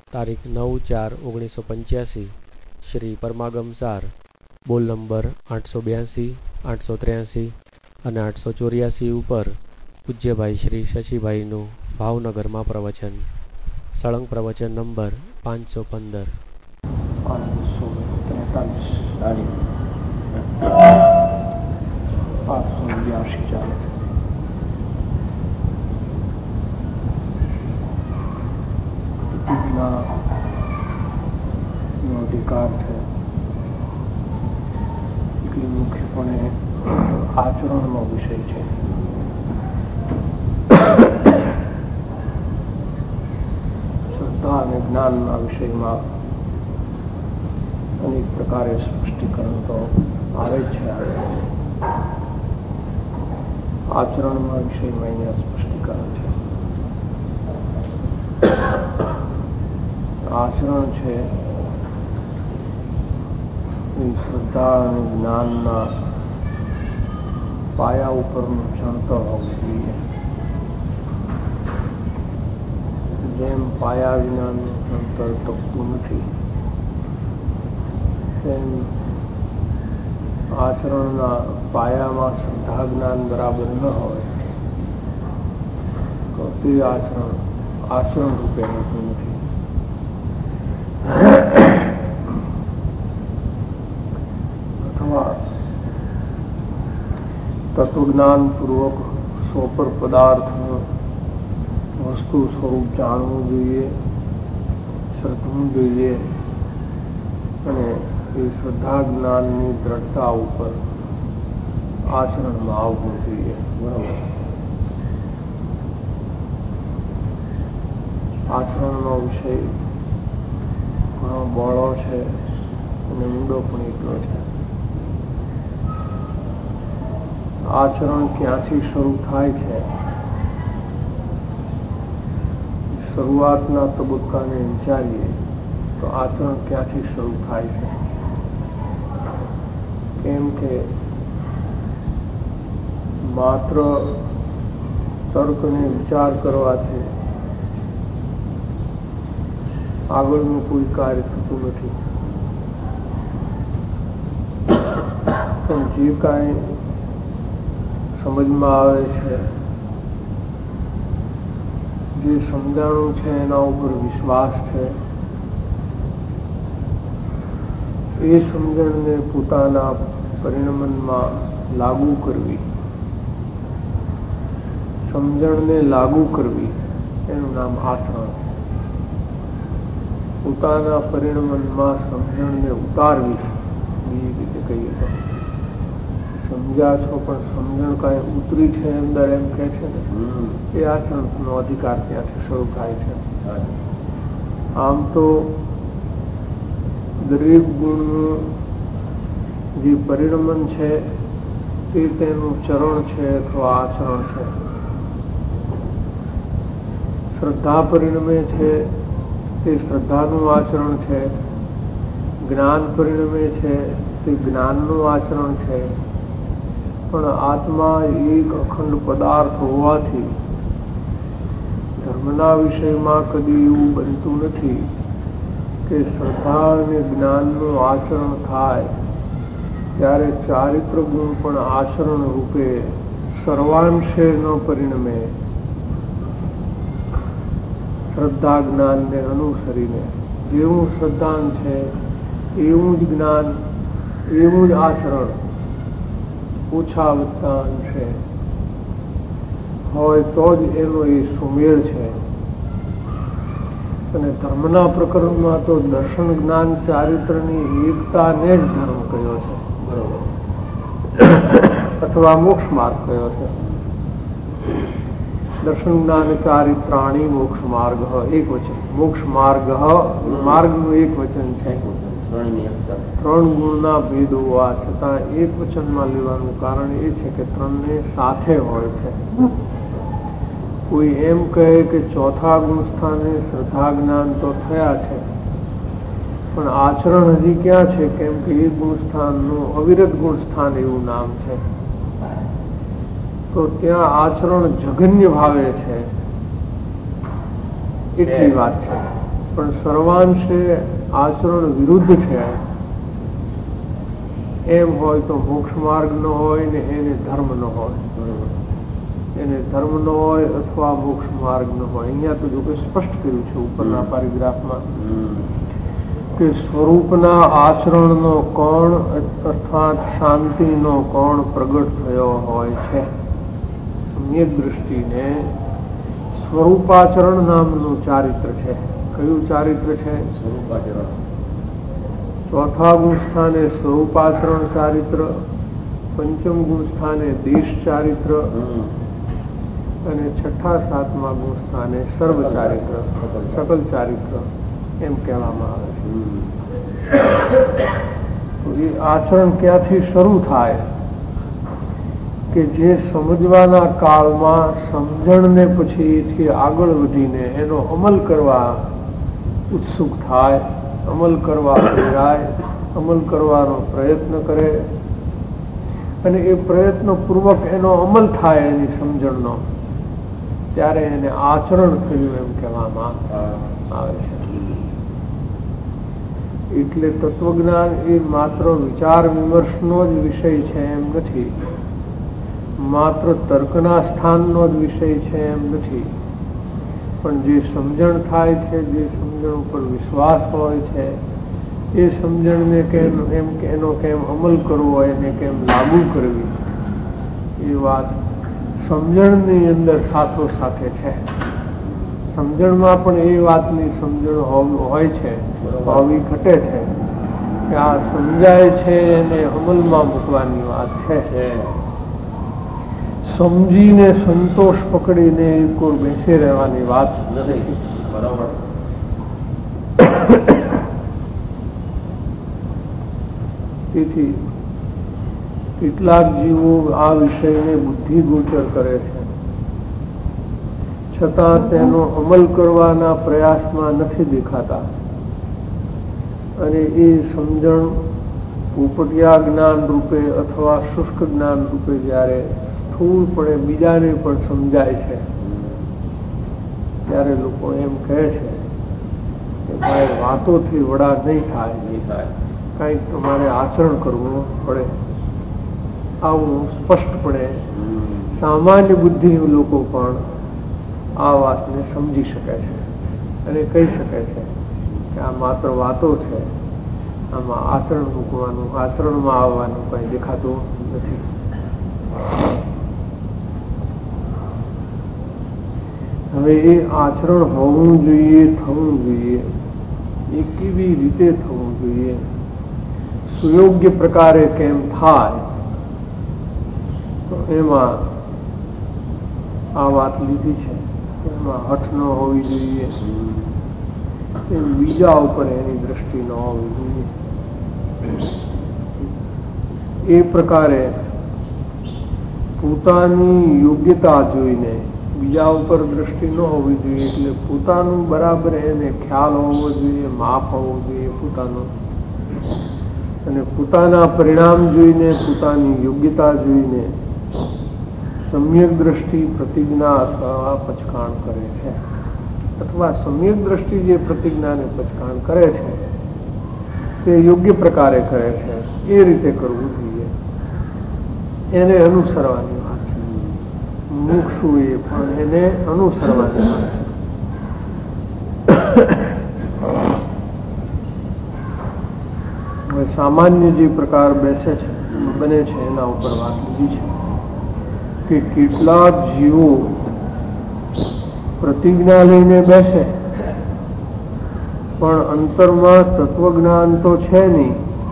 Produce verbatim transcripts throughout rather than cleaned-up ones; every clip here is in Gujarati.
તારીખ નવ ચાર ઓગણીસો પંચ્યાસી શ્રી પરમાગમ સાર બોલ નંબર આઠસો બ્યાસી આઠસો ત્ર્યાસી અને આઠસો ચોર્યાસી ઉપર પૂજ્યભાઈ શ્રી શશીભાઈનું ભાવનગરમાં પ્રવચન. સળંગ પ્રવચન નંબર પાંચસો પંદર. પાંચસો તેતાલીસ આઠસો બ્યાસી ચાલે. નો અધિકાર છે એટલી મુખ્યપણે આચરણનો વિષય છે. શ્રદ્ધા અને જ્ઞાનના વિષયમાં અનેક પ્રકારે સ્પષ્ટીકરણ તો આવે છે. આચરણના વિષયમાં અહીંયા સ્પષ્ટીકરણ છે. આચરણ છે એ શ્રદ્ધા અને જ્ઞાનના પાયા ઉપરનું ચણતર હોવું જોઈએ. જેમ પાયા વિનાનું ચણતર ટકતું નથી તેમ આચરણના પાયામાં શ્રદ્ધા જ્ઞાન બરાબર ન હોય તો તે આચરણ આચરણ રૂપે હોતું નથી. અથવા તત્વજ્ઞાન પૂર્વક સોપર પદાર્થ વસ્તુ સ્વરૂપ જાણવું જોઈએ, શ્રદ્ધવું જોઈએ અને એ શ્રદ્ધા જ્ઞાનની દ્રઢતા ઉપર આચરણમાં આવવું જોઈએ. બરાબર. આચરણનો વિષય ઘણો બહોળો છે અને ઊંડો પણ એટલો છે. આચરણ ક્યાંથી શરૂ થાય છે? શરૂઆતના તબક્કાને વિચારીએ તો આચરણ ક્યાંથી શરૂ થાય છે? કેમ કે માત્ર તર્ક અને વિચાર કરવાથી આગળનું કોઈ કાર્ય થતું નથી. પણ જે કાંઈ સમજમાં આવે છે, જે સમજાણું છે, એના ઉપર વિશ્વાસ છે, એ સમજણને પોતાના પરિણમનમાં લાગુ કરવી, સમજણને લાગુ કરવી એનું નામ આચરણ. પોતાના પરિણમનમાં સમજણને ઉતારવી, બીજી રીતે કહીએ તો સમજ્યા છો પણ સમજણ કાંઈ ઉતરી છે અંદર એમ કે છે ને, એ આચરણનો અધિકાર ત્યાંથી શરૂ થાય છે. આમ તો દરેક ગુણનું જે પરિણમન છે તે તેનું ચરણ છે અથવા આચરણ છે. શ્રદ્ધા પરિણમે છે તે શ્રદ્ધાનું આચરણ છે, જ્ઞાન પરિણમે છે તે જ્ઞાનનું આચરણ છે. પણ આત્મા એક અખંડ પદાર્થ હોવાથી ધર્મના વિષયમાં કદી એવું બનતું નથી કે શ્રદ્ધા અને જ્ઞાનનું આચરણ થાય ત્યારે ચારિત્ર ગુણ પણ આચરણ રૂપે સર્વાંશે ન પરિણમે. શ્રદ્ધા જ્ઞાનને અનુસરીને જેવું શ્રદ્ધાન છે એવું જ જ્ઞાન, એવું જ આચરણ ઓછા વત્તા અંશે હોય તો જ એનો એ સુમેળ છે. અને ધર્મના પ્રકરણમાં તો દર્શન જ્ઞાન ચારિત્રની એકતાને જ ધર્મ કયો છે, બરોબર, અથવા મોક્ષ માર્ગ કયો છે. દર્શન જ્ઞાન ચારિત્રાણી મોક્ષ માર્ગ એક વચન, મોક્ષ માર્ગ માર્ગનું એક વચન છે. ત્રણ ગુણના ભેદ હોવા છતાં એક વચનમાં લેવાનું કારણ એ છે કે ત્રણને સાથે હોય છે. કોઈ એમ કહે કે ચોથા ગુણ સ્થાને શ્રદ્ધા જ્ઞાન તો થયા છે પણ આચરણ હજી ક્યાં છે? કેમ કે એ ગુણ સ્થાનનું અવિરત ગુણ સ્થાન એવું નામ છે. તો ત્યાં આચરણ જઘન્ય ભાવે છે એટલી વાત છે. પણ સર્વાંશે આચરણ વિરુદ્ધ છે એમ હોય તો મોક્ષ માર્ગ ન હોય ને એને ધર્મ ન હોય, એને ધર્મ ન હોય અથવા મોક્ષ માર્ગ ન હોય. અહીંયા તો જો કે સ્પષ્ટ કર્યું છે ઉપરના પેરેગ્રાફમાં કે સ્વરૂપના આચરણનો કોણ અર્થાત શાંતિનો કોણ પ્રગટ થયો હોય છે. સમ્યક દ્રષ્ટિને સ્વરૂપાચરણ નામનું ચારિત્ર છે. કયું ચારિત્ર છે? સ્વરૂપાચરણ. ચોથા ગુણ સ્થાને સ્વરૂપાચરણ ચારિત્ર, પંચમ ગુણ સ્થાને દેશ ચારિત્ર અને છઠ્ઠા સાતમા ગુણ સ્થાને સર્વ ચારિત્ર, સકલ ચારિત્ર એમ કહેવામાં આવે છે. તો એ આચરણ ક્યાંથી શરૂ થાય કે જે સમજવાના કાળમાં સમજણને પછી એથી આગળ વધીને એનો અમલ કરવા ઉત્સુક થાય, અમલ કરવા પ્રેરાય, અમલ કરવાનો પ્રયત્ન કરે અને એ પ્રયત્ન પૂર્વક એનો અમલ થાય એની સમજણનો, ત્યારે એને આચરણ થયું એમ કહેવામાં આવે છે. એટલે તત્વજ્ઞાન એ માત્ર વિચાર વિમર્શનો જ વિષય છે એમ નથી, માત્ર તર્કના સ્થાનનો જ વિષય છે એમ નથી, પણ જે સમજણ થાય છે, જે સમજણ ઉપર વિશ્વાસ હોય છે, એ સમજણને કેમ એમ કે એનો કેમ અમલ કરવો, એને કેમ લાગુ કરવી, એ વાત સમજણની અંદર સાથો સાથે છે. સમજણમાં પણ એ વાતની સમજણ હોય છે, હોવી ઘટે છે કે આ સમજાય છે એને અમલમાં મૂકવાની વાત છે. સમજીને સંતોષ પકડીને એક ઓર બેસી રહેવાની વાત નથી. બરાબર. તેથી કેટલાક જીવો આ વિષયને બુદ્ધિગોચર કરે છે, છતાં તેનો અમલ કરવાના પ્રયાસમાં નથી દેખાતા અને એ સમજણ પોપટિયા જ્ઞાન રૂપે અથવા શુષ્ક જ્ઞાન રૂપે જ્યારે સ્થૂળપણે બીજાને પણ સમજાય છે ત્યારે લોકો એમ કહે છે કે ભાઈ વાતોથી વડા નહીં થાય, નહીં થાય, કંઈક તમારે આચરણ કરવું પડે. આવું સ્પષ્ટપણે સામાન્ય બુદ્ધિ લોકો પણ આ વાતને સમજી શકે છે અને કહી શકે છે કે આ માત્ર વાતો છે, આમાં આચરણ મૂકવાનું, આચરણમાં આવવાનું કંઈ દેખાતું નથી. હવે એ આચરણ હોવું જોઈએ, થવું જોઈએ, એ કેવી રીતે થવું જોઈએ, સુયોગ્ય પ્રકારે કેમ થાય, તો એમાં આ વાત લીધી છે. એમાં હઠ ન હોવી જોઈએ, એમ બીજા ઉપર એની દ્રષ્ટિ ન હોવી જોઈએ. એ પ્રકારે પોતાની યોગ્યતા જોઈને બીજા ઉપર દ્રષ્ટિ ન હોવી જોઈએ. એટલે પોતાનું બરાબર એને ખ્યાલ હોવો જોઈએ, માપ હોવું જોઈએ પોતાનું, અને પોતાના પરિણામ જોઈને, પોતાની યોગ્યતા જોઈને સમ્યક દ્રષ્ટિ પ્રતિજ્ઞા અથવા પચકાણ કરે છે, અથવા સમ્યક દ્રષ્ટિ જે પ્રતિજ્ઞાને પચકાણ કરે છે તે યોગ્ય પ્રકારે કરે છે. એ રીતે કરવું જોઈએ, એને અનુસરવાની વાત છે. મુક્ષુ એ પણ એને અનુસરવાની વાત છે. સામાન્ય જે પ્રકાર બેસે છે બને છે એના ઉપર વાત લીધી છે કે કેટલાક જીવો પ્રતિજ્ઞા લઈને બેસે પણ અંતરમાં તત્વજ્ઞાન તો છે નહીં.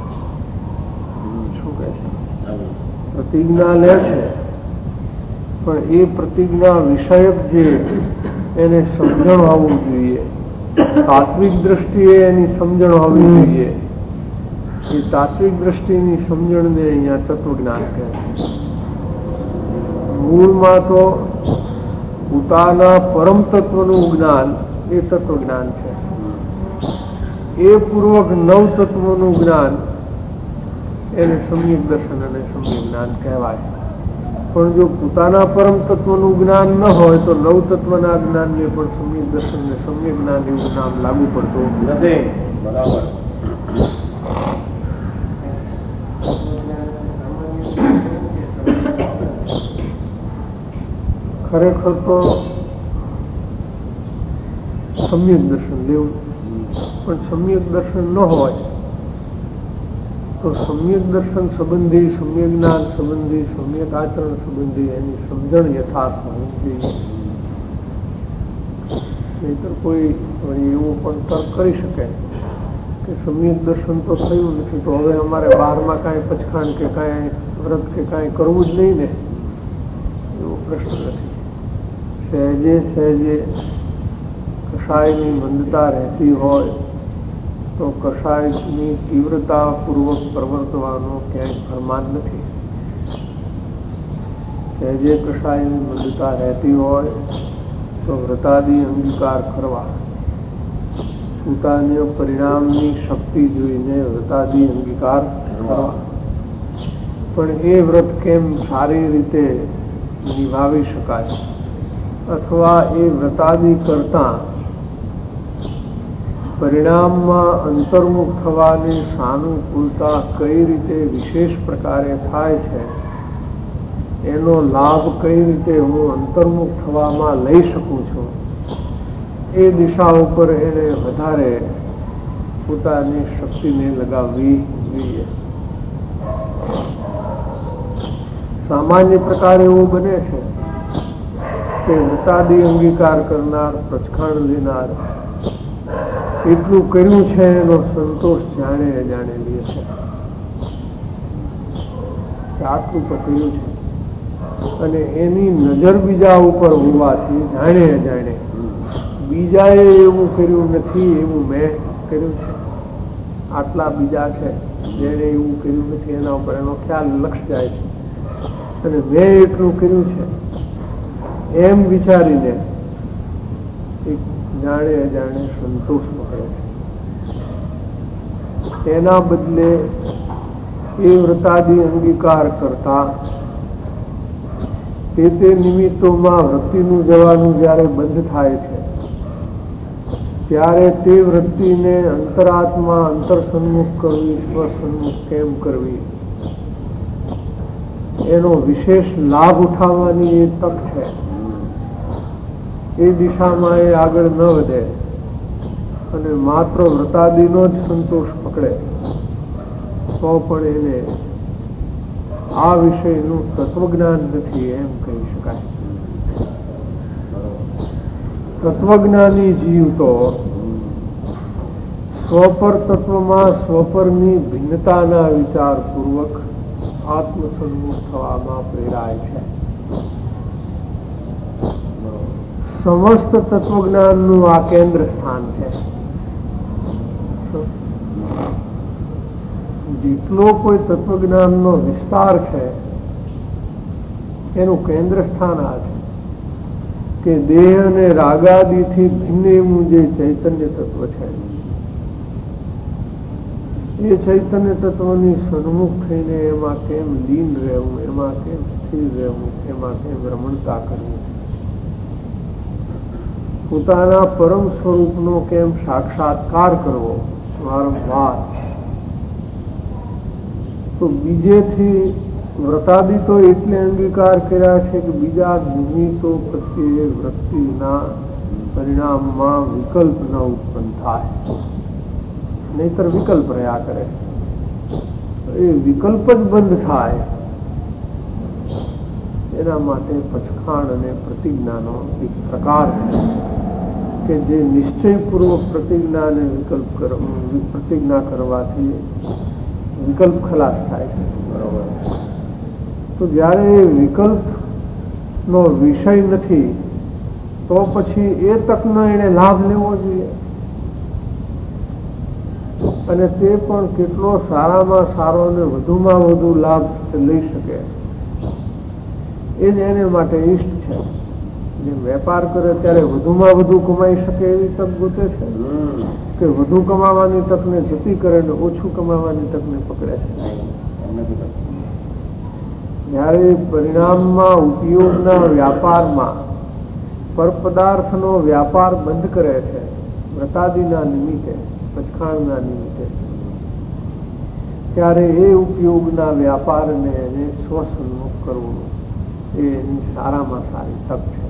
શું કહે છે? પ્રતિજ્ઞા લે છે પણ એ પ્રતિજ્ઞા વિષયક જે એને સમજણ હોવું જોઈએ, તાત્વિક દ્રષ્ટિએ એની સમજણ હોવી જોઈએ. એ તાત્વિક દ્રષ્ટિની સમજણને અહીંયા તત્વજ્ઞાન કહે છે. મૂળમાં તો પોતાના પરમ તત્વનું જ્ઞાન એ તત્વજ્ઞાન છે. એ પૂર્વક નવ તત્વનું જ્ઞાન એને સમ્યક દર્શન અને સમ્યક જ્ઞાન કહેવાય. પણ જો પોતાના પરમ તત્વનું જ્ઞાન ન હોય તો નવ તત્વના જ્ઞાનને પણ સમ્યક દર્શનને સમ્યક જ્ઞાન એવું નામ લાગુ પડતું નથી. બરાબર. ખરેખર તો સમ્યક દર્શન લેવું, પણ સમ્યક દર્શન ન હોય તો સમ્યક દર્શન સંબંધી, સમ્યક જ્ઞાન સંબંધી, સમ્યક આચરણ સંબંધી એની સમજણ યથાર્થ હોવી જોઈએ. નહીતર કોઈ એવું પણ તર્ક કરી શકે કે સમ્યક દર્શન તો થયું નથી તો હવે અમારે બહારમાં કાંઈ પચખાણ કે કાંઈ વ્રત કે કાંઈ કરવું જ નહીં ને, એવો પ્રશ્ન નથી. સહેજે સહેજે કષાયની મંદતા રહેતી હોય તો કષાયની તીવ્રતા પૂર્વક પ્રવર્તવાનો ક્યાંય ફરમાન નથી. સહેજે કષાયની મંદતા રહેતી હોય તો વ્રતાદી અંગીકાર કરવા, પોતાના પરિણામની શક્તિ જોઈને વ્રતાદી અંગીકાર કરવા. પણ એ વ્રત કેમ સારી રીતે નિભાવી શકાય અથવા એ વ્રતાદી કરતા પરિણામમાં અંતર્મુખ થવાની સાનુકૂળતા કઈ રીતે વિશેષ પ્રકારે થાય છે, એનો લાભ કઈ રીતે હું અંતર્મુખ થવામાં લઈ શકું છું, એ દિશા ઉપર એને વધારે પોતાની શક્તિને લગાવવી જોઈએ. સામાન્ય પ્રકાર એવું બને છે કે વ્રતાદી અંગીકાર કરનાર, પ્રચખાણ લેનાર એટલું કર્યું છે એનો સંતોષ જાણે અજાણે લે છે કે આટલું તો કર્યું છે, અને એની નજર બીજા ઉપર હોવાથી જાણે અજાણે બીજાએ એવું કર્યું નથી એવું મેં કર્યું છે, આટલા બીજા છે જેને એવું કર્યું નથી એના ઉપર એનો ખ્યાલ લક્ષ જાય છે, અને મેં એટલું કર્યું છે એમ વિચારીને એક જાણે અજાણે સંતોષ પકડે છે. એના બદલે એ વ્રતાદી અંગીકાર કરતા તે તે નિમિત્તોમાં વૃત્તિનું જવાનું જ્યારે બંધ થાય છે ત્યારે તે વૃત્તિને અંતરાત્મા અંતરસન્મુખ કરવી, સ્વસન્મુખ કેમ કરવી, એનો વિશેષ લાભ ઉઠાવવાની એ તક છે. એ દિશામાં એ આગળ ન વધે અને માત્ર વ્રતાદીનો જ સંતોષ પકડે તો પણ એને આ વિષયનું તત્વજ્ઞાન નથી એમ કહી શકાય. તત્વજ્ઞાની જીવ તો સ્વપર તત્વમાં સ્વપરની ભિન્નતાના વિચાર પૂર્વક આત્મસન્મુખ થવામાં પ્રેરાય છે. સમસ્ત તત્વજ્ઞાનનું આ કેન્દ્ર સ્થાન છે. જેટલો કોઈ તત્વજ્ઞાનનો વિસ્તાર છે એનું કેન્દ્ર સ્થાન આ છે કે દેહ અને રાગાદિથી ભિન્ન એવું જે ચૈતન્ય તત્વ છે એ ચૈતન્ય તત્વની સન્મુખ થઈને એમાં કેમ લીન રહેવું, એમાં કેમ સ્થિર રહેવું, એમાં કેમ રમણતા કરવી, પોતાના પરમ સ્વરૂપનો કેમ સાક્ષાત્કાર કરવો વારંવાર. તો બીજેથી વ્રતાદી તો એટલે અંગીકાર કર્યા છે કે બીજા નિમિત્તો પ્રત્યે વૃત્તિના પરિણામમાં વિકલ્પ ન ઉત્પન્ન થાય, નહીતર વિકલ્પ રહ્યા કરે. એ વિકલ્પ જ બંધ થાય એના માટે પચખાણ અને પ્રતિજ્ઞાનો એક પ્રકાર છે કે જે નિશ્ચયપૂર્વક પ્રતિજ્ઞા અને વિકલ્પ પ્રતિજ્ઞા કરવાથી વિકલ્પ ખલાસ થાય છે. બરોબર. તો જયારે વિકલ્પનો વિષય નથી તો પછી એ તકનો એને લાભ લેવો જોઈએ, અને તે પણ કેટલો સારામાં સારો અને વધુમાં વધુ લાભ લઈ શકે એ જ એને માટે ઈષ્ટ છે. જે વેપાર કરે ત્યારે વધુમાં વધુ કમાઈ શકે એવી તક ગોતે છે કે વધુ કમાવાની તકને જતી કરે ને ઓછું કમાવાની તકને પકડે છે. જ્યારે પરિણામમાં ઉપયોગના વ્યાપારમાં પરપદાર્થનો વ્યાપાર બંધ કરે છે વ્રતાદિના નિમિત્તે, પચખાણના નિમિત્તે, ત્યારે એ ઉપયોગના વ્યાપારને એને સ્વસન્મુખ કરવું એ એની સારામાં સારી તક છે.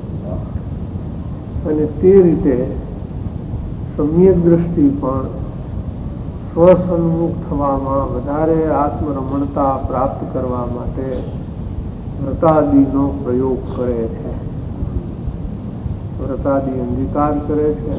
અને તે રીતે સમ્યક દ્રષ્ટિ પણ સ્વસન્મુખ થવામાં વધારે આત્મરમણતા પ્રાપ્ત કરવા માટે વ્રતાદિનો પ્રયોગ કરે છે, વ્રતાદિ અંગીકાર કરે છે.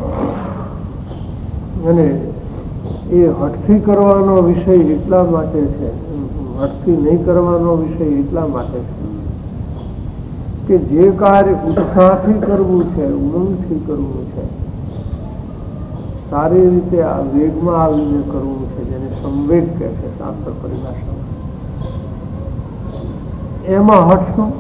અને એ હઠથી કરવાનો વિષય એટલા માટે છે, હઠથી નહીં કરવાનો વિષય એટલા માટે છે કે જે કાર્ય ઉત્સાહથી કરવું છે, ઉમંગથી કરવું છે, સારી રીતે આ વેગમાં આવીને કરવું છે, જેને સંવેગ કહે છે શાસ્ત્ર પરિભાષામાં, એમાં હઠ શું?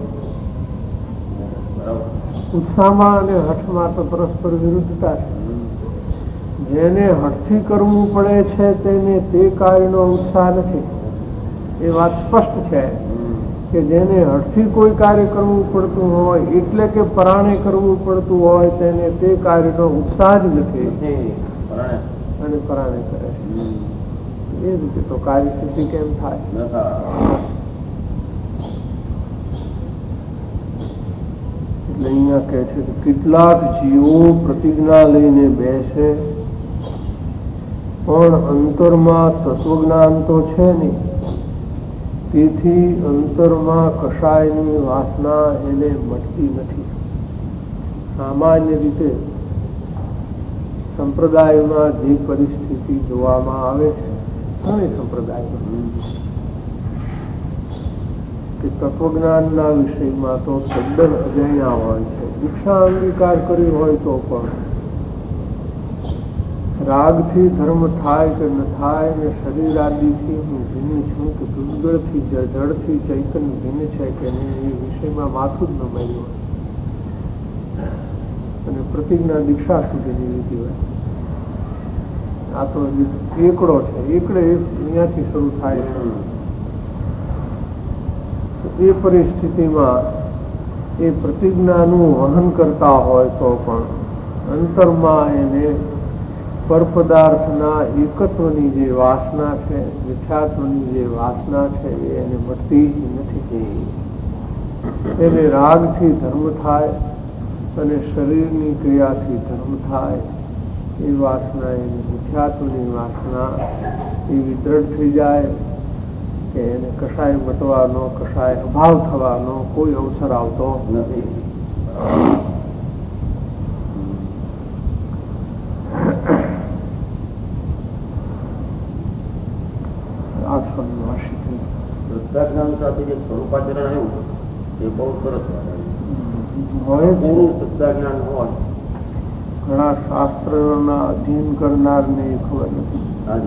ઉત્સાહમાં અને હઠમાં તો પરસ્પર વિરુદ્ધતા છે. જેને હઠથી કરવું પડે છે તેને તે કાર્યનો ઉત્સાહ નથી. એ વાત સ્પષ્ટ છે કે જેને હઠથી કોઈ કાર્ય કરવું પડતું હોય એટલે કે પરાણે કરવું પડતું હોય તેને તે કાર્યનો ઉત્સાહ જ નથી અને પરાણે કરે છે. એ રીતે તો કાર્ય સિદ્ધિ કેમ થાય? એટલે અહીંયા કહે છે કે કેટલાક જીવો પ્રતિજ્ઞા લઈને બેસે પણ અંતરમાં તત્વજ્ઞાન તો છે નહીં, તેથી અંતરમાં કશાયની વાસના એને મટતી નથી. સામાન્ય રીતે સંપ્રદાયમાં જે પરિસ્થિતિ જોવામાં આવે છે ઘણી સંપ્રદાયમાં કે તત્વજ્ઞાનના વિષયમાં તો તદ્દન અજાણ્યા હોય છે. દીક્ષા અંગીકાર કરી હોય તો પણ રાગથી ધર્મ થાય કે ન થાય ને શરીર આદિથી હું ભિન્ન છું કે ભૂગળથી જળથી ચૈતન્ય ભિન્ન છે કે નહીં એ વિષયમાં માથું જ ન મળ્યું હોય અને પ્રતિજ્ઞા દીક્ષા સુધીની વિધિ હોય. આ તો એકડો છે, એકડે અહીંયાથી શરૂ થાય છે. એ પરિસ્થિતિમાં એ પ્રતિજ્ઞાનું વહન કરતા હોય તો પણ અંતરમાં એને પરપદાર્થના એકત્વની જે વાસના છે, મિથ્યાત્વની જે વાસના છે એને મટતી નથી. એને રાગથી ધર્મ થાય અને શરીરની ક્રિયાથી ધર્મ થાય એ વાસના એની મિથ્યાત્વની વાસના એવી દ્રઢ થઈ જાય કે એને કશાય મટવાનો, કશાય અભાવ થવાનો કોઈ અવસર આવતો નથી. જ્ઞાન સાથે જે સ્વરૂપાચરણ આવ્યું એ બહુ સરસ હોય. જ્ઞાન હોય ઘણા શાસ્ત્રોના અધ્યયન કરનારને ખબર નથી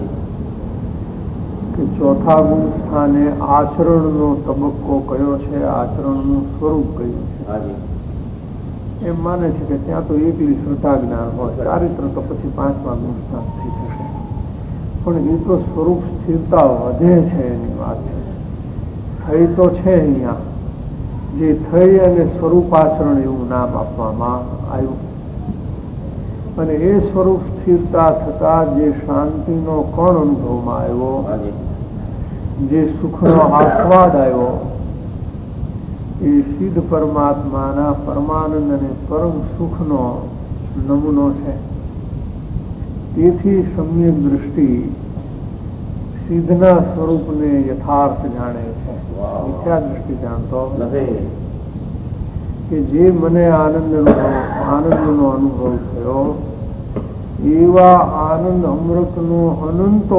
કે ચોથા ગુણ સ્થાને આચરણનો તબક્કો કયો છે, આચરણનું સ્વરૂપ કયું છે. એમ માને છે કે ત્યાં તો એકલી શ્રદ્ધા જ્ઞાન હોય, ચારિત્ર તો પછી પાંચમા ગુણ સ્થાન થઈ જશે. પણ એ તો સ્વરૂપ સ્થિરતા વધે છે એની વાત છે. થઈ તો છે અહીંયા જે થઈ અને સ્વરૂપાચરણ એવું નામ આપવામાં આવ્યું. અને એ સ્વરૂપ સ્થિરતા થતા જે શાંતિનો કણ અનુભવમાં આવ્યો, જે સુખનો આસ્વાદ આવ્યો, એ સિદ્ધ પરમાત્માના પરમાનંદ અને પરમ સુખનો નમૂનો છે. તેથી સમ્યક દૃષ્ટિ સિદ્ધના સ્વરૂપને યથાર્થ જાણે છે, મિથ્યા દૃષ્ટિ જાણતો નથી. કે જે મને આનંદનો આનંદનો અનુભવ થયો એવા આનંદ અમૃતનો અનંતો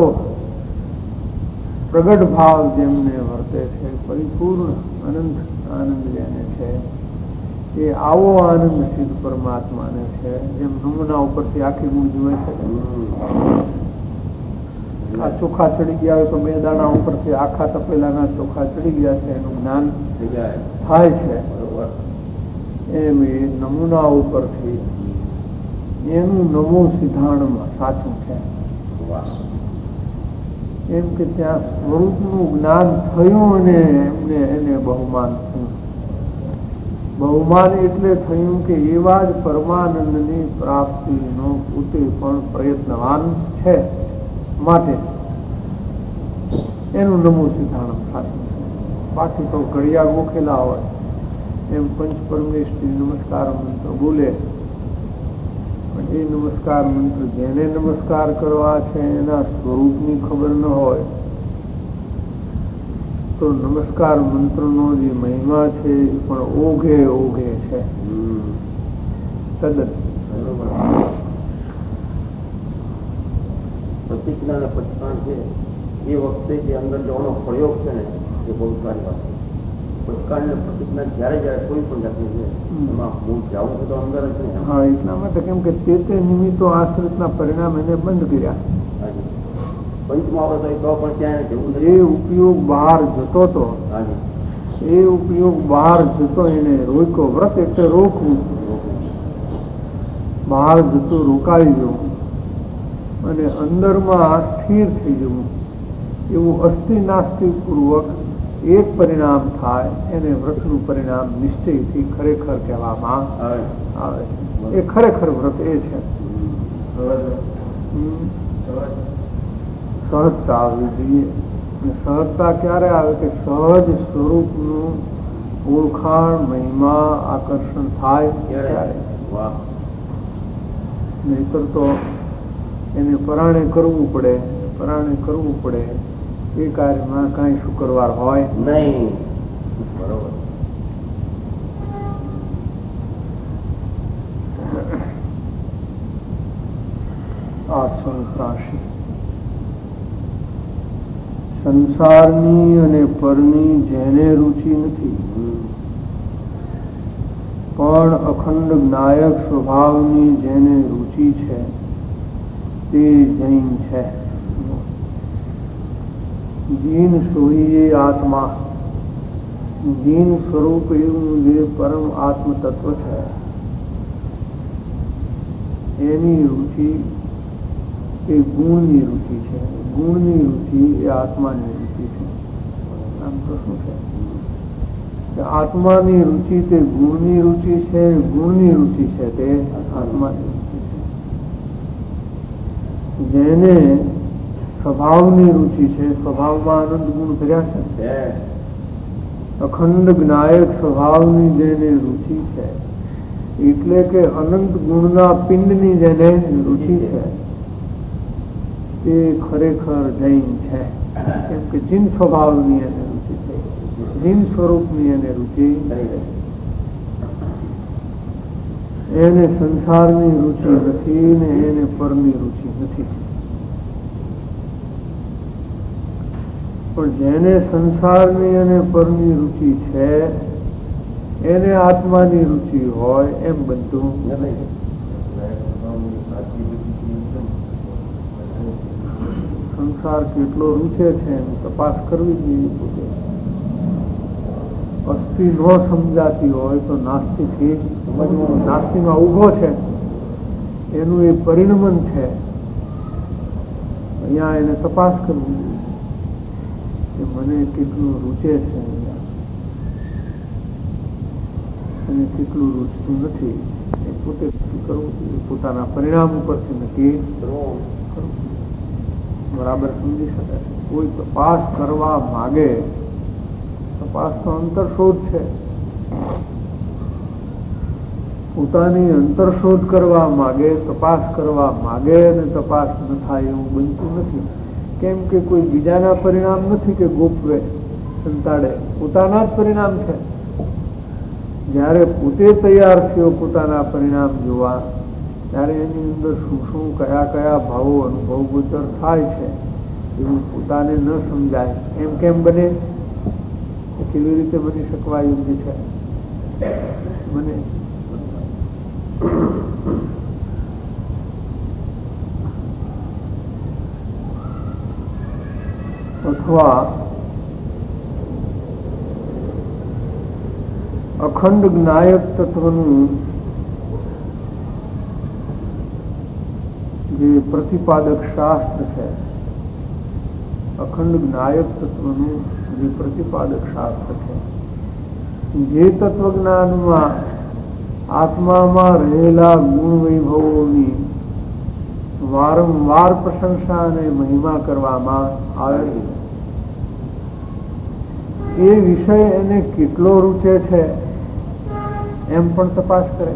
પ્રગટ ભાવ જેમને વર્તે છે, પરિપૂર્ણ અનંત આનંદ જેને છે, એ આવો આનંદ સિદ્ધ પરમાત્માને છે. જેમ નમૂના ઉપરથી આખી ગુણ જુએ છે, આ ચોખા ચડી ગયા હોય તો બે દાણા ઉપરથી આખા તપેલાના ચોખા ચડી ગયા છે એનું જ્ઞાન થાય છે. એમ એ નમૂના ઉપરથી એનું નમો સિદ્ધાંતમાં સાચું છે. એમ કે ત્યાં સ્વરૂપનું જ્ઞાન થયું અને એમને એને બહુમાન થયું. બહુમાન એટલે થયું કે એવા જ પરમાનંદની પ્રાપ્તિનો પોતે પણ પ્રયત્નવાન છે, માટે એનું નમો સિદ્ધાણમ થાય. બાકી તો ઘડિયા ગોખેલા હોય એમ પંચ પરમેશ્વરી નમસ્કાર મંત્ર બોલે, પણ એ નમસ્કાર મંત્ર જેને નમસ્કાર કરવા છે એના સ્વરૂપની ખબર ન હોય તો નમસ્કાર મંત્રનો જે મહિમા છે એ પણ ઓઘે ઓઘે છે. તદ્દન પ્રતિજ્ઞા અને પચકાણ છે એ વખતે જે અંદર જવાનો પ્રયોગ છે ને એ બહુ સારી વાત છે. પચકાણ ને પ્રતિજ્ઞા જયારે જયારે કોઈ પણ જાતની છે એમાં હું જાઉં છું તો અંદર જ ને. હા, એટલા માટે કેમ કે તે તે નિમિત્તો આશ્રિતના પરિણામ એને બંધ કર્યા. પંચમાં તો પણ ક્યાંય જવું જે ઉપયોગ બહાર જતો હતો એ ઉપયોગ બહાર જતો એને રોક્યો. વ્રત એટલે રોકવું, બહાર જતું રોકાઈ જવું અને અંદરમાં સ્થિર થઈ જવું, એવું અસ્થિ નાસ્તિ પૂર્વક એક પરિણામ થાય એને વ્રતનું પરિણામ નિશ્ચયથી ખરેખર કહેવામાં આવે છે. એ ખરેખર વ્રત એ છે. સહજતા આવવી જોઈએ. સહજતા ક્યારે આવે કે સહજ સ્વરૂપનું ઓળખાણ, મહિમા, આકર્ષણ થાય ત્યારે. નહીતર તો એને પરાણે કરવું પડે, પરાણે કરવું પડે એ કાર્યમાં કાંઈ શુક્રવાર હોય નહીં. બરોબર. આઠસો ત્રાસી સંસારની અને પરની જેને રુચિ નથી પણ અખંડ જ્ઞાયક સ્વભાવની જેને રુચિ છે તે જૈન છે. જીન સોઈએ આત્મા, જીન સ્વરૂપ એવું જે પરમ આત્મ તત્વ છે એની રુચિ એ ગુણની રુચિ છે. ગુણની રુચિ એ આત્માની રુચિ છે. આમ તો શું છે, આત્માની રુચિ તે ગુણની રુચિ છે, ગુણની રુચિ છે તે આત્માની રુચિ છે. જેને સ્વભાવની રુચિ છે, સ્વભાવમાં આનંદ ગુણ કર્યા છે, અખંડ જ્ઞાયક સ્વભાવની જેને રુચિ છે એટલે કે અનંત ગુણના પિંડની જેને રુચિ છે તે ખરેખર જૈન છે. કેમ કે જીન સ્વભાવની એને રુચિ છે, જીન સ્વરૂપની એને રુચિ, એને સંસારની રુચિ નથી ને એને પરની રુચિ નથી. પણ જેને સંસારની અને પરની રુચિ છે એને આત્માની રુચિ હોય એમ બધું નથી. સંસાર કેટલો રૂચે છે એની તપાસ કરવી જોઈએ પોતે. અસ્થિ ન સમજાતી હોય તો નાસ્તિકથી નાસ્તિકમાં ઉભો છે એનું એ પરિણમન છે. અહીંયા એને તપાસ કરવી જોઈએ કે મને કેટલું રૂચે છે અને કેટલું રૂચતું નથી. એ પોતે કરવું જોઈએ, પોતાના પરિણામ ઉપરથી નક્કી કરવું બરાબર સમજી શકાય. કોઈ તપાસ કરવા માગે, તપાસ તો અંતરશોધ છે, પોતાની અંતરશોધ કરવા માગે, તપાસ કરવા માગે અને તપાસ ન થાય એવું બનતું નથી. કેમ કે કોઈ બીજાના પરિણામ નથી કે ગોપવે સંતાડે, પોતાના જ પરિણામ છે. જ્યારે પોતે તૈયાર થયો પોતાના પરિણામ જોવા ત્યારે એની અંદર શું શું કયા કયા ભાવો અનુભવ ગોચર થાય છે એવું પોતાને ન સમજાય. એમ કેમ બને? કેવી રીતે બની શકવા યોગ્ય છે? મને અથવા અખંડ જ્ઞાયક તત્વનું જે પ્રતિપાદક શાસ્ત્ર છે અખંડ જ્ઞાયક તત્વનું જે પ્રતિપાદક શાસ્ત્ર છે, જે તત્વજ્ઞાનમાં આત્મામાં રહેલા ગુણ વૈભવોની વારંવાર પ્રશંસા અને મહિમા કરવામાં આવે એ વિષય એને કેટલો રૂચે છે એમ પણ તપાસ કરે.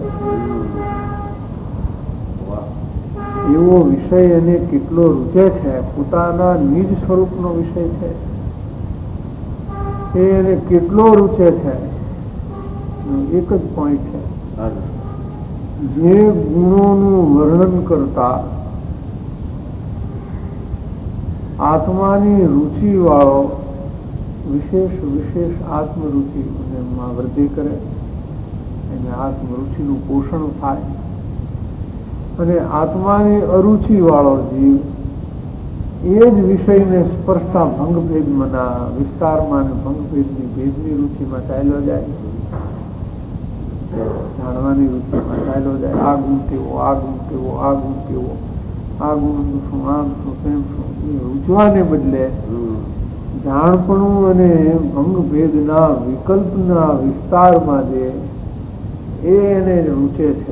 એવો વિષય એને કેટલો રૂચે છે, પોતાના નિજ સ્વરૂપનો વિષય છે, એ એને કેટલો રૂચે છે, એક જ પોઈન્ટ છે. જે ગુણોનું વર્ણન કરતા આત્માની રુચિ વાળો વિશેષ વિશેષ આત્મરુચિ એમાં વૃદ્ધિ કરે, એને આત્મરુચિનું પોષણ થાય, અને આત્માની અરુચિ વાળો જીવ એ જ વિષયને સ્પર્શતા ભંગભેદમાં વિસ્તારમાં અને ભંગભેદની ભેદની રુચિમાં ચાલ્યો જાય, જાણવાની રુચિમાં ચાલ્યો જાય. આ ગુણ કેવો, આ ગુણ કેવો, આ ગુણ કેવો, આ ગુણ શું, આમ શું, તેમ શું, એ રૂચવાને બદલે જાણપણું અને ભંગભેદના વિકલ્પના વિસ્તારમાં જે એ એને રૂચે છે,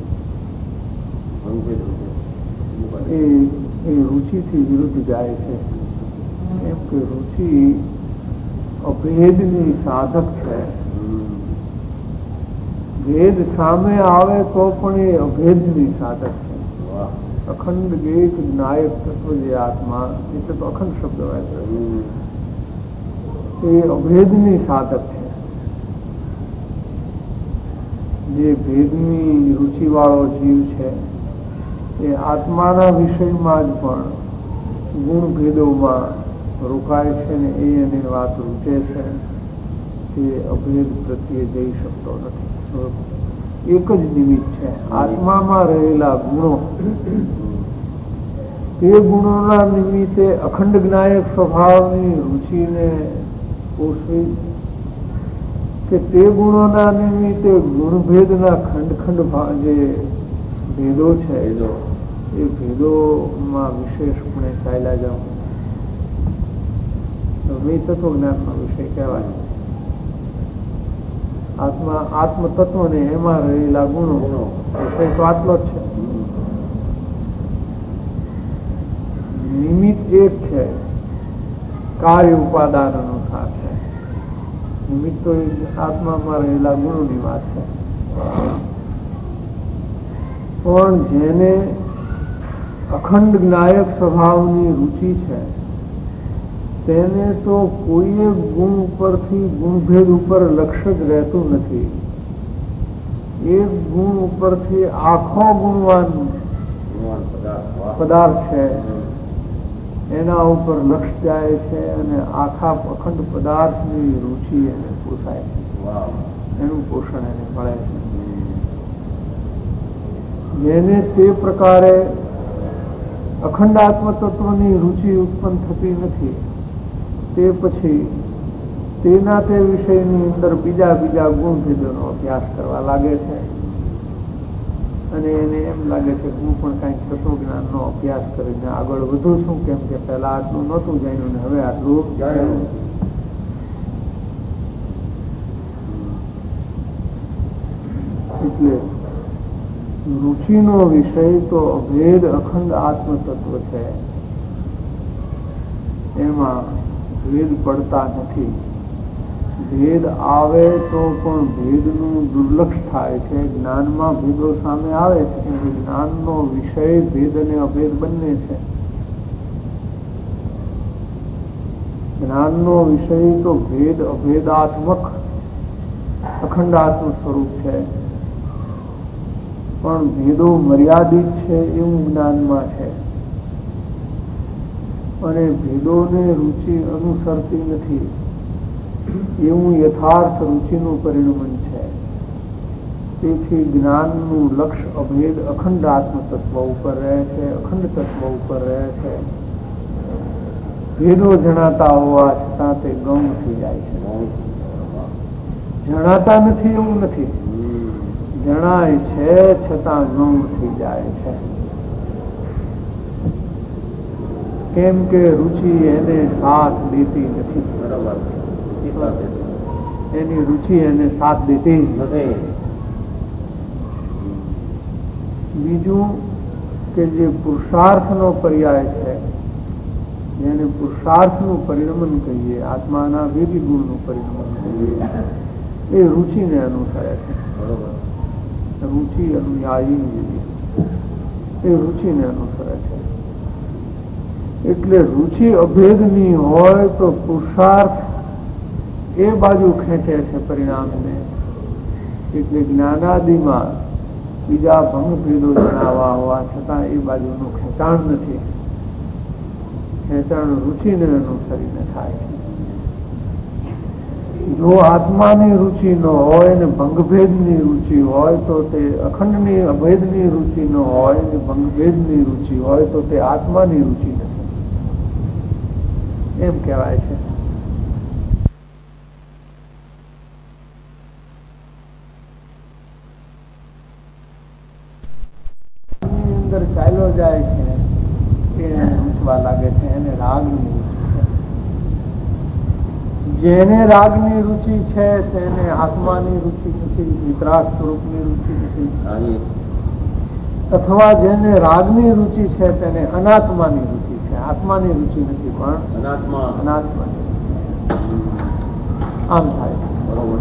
એ એ રુચિથી વિરુદ્ધ જાય છે. કેમ કે રુચિ અભેદની સાધક છે. ભેદ સામે આવે તો પણ એ અભેદની સાધક છે. અખંડ એક નાયક તત્વ જે આત્મા, એટલે તો અખંડ શબ્દ વાપરે, એ અભેદની સાધક છે. જે ભેદની રુચિ વાળો જીવ છે એ આત્માના વિષયમાં જ પણ ગુણ ભેદોમાં રોકાય છે ને એ એની વાત રૂચે છે. તે અભેદ પ્રત્યે જઈ શકતો નથી. એક જ નિમિત્ત છે, આત્મામાં રહેલા ગુણો. તે ગુણોના નિમિત્તે અખંડ જ્ઞાયક સ્વભાવની રુચિને પોષવી કે તે ગુણોના નિમિત્તે ગુણભેદના ખંડ ખંડ જે ભેદો છે એ ભેદોમાં વિશેષપણે ચાલ્યા જાઉં. મેં તત્વજ્ઞાનનો વિષય કહેવાય. આત્મા આત્મ તત્વ ને એમાં રહેલા ગુણો વિષય તો આટલો જ છે. નિમિત્ત એક છે, કાર્ય ઉપાદાન અનુસાર છે. નિમિત્ત તો આત્મામાં રહેલા ગુણોની વાત છે. પણ જેને અખંડ જ્ઞાયક સ્વભાવની રુચિ છે તેને તો કોઈ ગુણ ઉપરથી ગુણભેદ ઉપર લક્ષ્ય જ રહેતું નથી. એક ગુણ ઉપરથી આખો ગુણવાન પદાર્થ છે એના ઉપર લક્ષ જાય છે અને આખા અખંડ પદાર્થની રુચિ એને પોષાય છે, એનું પોષણ એને મળે છે. જેને તે પ્રકારે અખંડ આત્મ તત્વની રુચિ ઉત્પન્ન થતી નથી, તે પછી તેના તે વિષયની અંદર બીજા બીજા ગુણ ભેદોનો અભ્યાસ કરવા લાગે છે અને એને એમ લાગે છે કે હું પણ કંઈક તત્વજ્ઞાનનો અભ્યાસ કરીને આગળ વધુ છું, કેમ કે પહેલા આટલું નહોતું જાણ્યું ને હવે આટલું જાણ્યું. એટલે રુચિનો વિષય તો અભેદ અખંડ આત્મ તત્વ છે, એમાં ભેદ પડતા નથી. ભેદ આવે તો પણ ભેદનું દુર્લક્ષ થાય છે. જ્ઞાનમાં ભેદો સામે આવે છે, જ્ઞાનનો વિષય ભેદ અને અભેદ બંને છે. જ્ઞાનનો વિષય તો ભેદ અભેદાત્મક અખંડાત્મ સ્વરૂપ છે, પણ ભેદો મર્યાદિત છે એવું જ્ઞાનમાં છે અને ભેદોને રુચિ અનુસરતી નથી એવું યથાર્થ રુચિનું પરિણમન છે. તેથી જ્ઞાનનું લક્ષ્ય અભેદ અખંડ આત્મ તત્વ ઉપર રહે છે, અખંડ તત્વ ઉપર રહે છે. ભેદો જણાતા હોવા છતાં તે ગૌણ થઈ જાય છે. જણાતા નથી એવું નથી, જણાય છે છતાં ગૌણ થઈ જાય છે. કેમ કે રુચિ એને સાથ દેતી નથી. બરાબર. એની રુચિ એને સાથ દેતી નથી. બીજું કે જે પુરુષાર્થનો પર્યાય છે, જેને પુરુષાર્થનું પરિણમન કહીએ, આત્માના વિધિ ગુણનું પરિણમન કહીએ, એ રુચિને અનુસરે છે. બરોબર. રુચિ અનુયાયી વિધિ એ રુચિને અનુસરે છે. એટલે રુચિ અભેદની હોય તો પુરુષાર્થ એ બાજુ ખેંચે છે પરિણામને. એટલે જ્ઞાનાદિમાં બીજા ભંગ ભેદો જણાવવા હોવા છતાં એ બાજુનું ખેંચાણ નથી. ખેંચાણ રુચિને અનુસરીને થાય છે. જો આત્માની રુચિ ન હોય ને ભંગભેદની રુચિ હોય તો તે અખંડની અભેદની રુચિ ન હોય ને ભંગભેદની રુચિ હોય તો તે આત્માની રુચિ નથી, એમ કહેવાય છે. અંદર ચાલ્યો જાય છે એને રૂચવા લાગે છે, એને રાગની રુચિ છે. જેને રાગની રુચિ છે તેને આત્માની રુચિ નથી, વિતરાગ સ્વરૂપની રુચિ નથી. અથવા જેને રાગની રુચિ છે તેને અનાત્માની રુચિ છે. આત્માની રુચિ નથી પણ અનાત્મા અનાત્માની રુચિ છે. આમ થાય. બરોબર.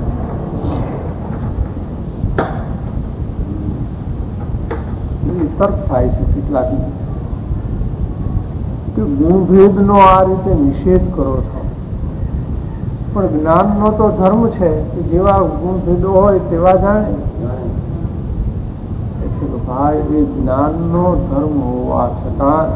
તર્ક થાય છે કેટલાક કે ગુણભેદ નો આ રીતે નિષેધ કરો છો, પણ જ્ઞાન નો તો ધર્મ છે કે જેવા ગુણભેદો હોય તેવા જાણે. ભાઈ એ જ્ઞાન નો ધર્મ હોવા છતાં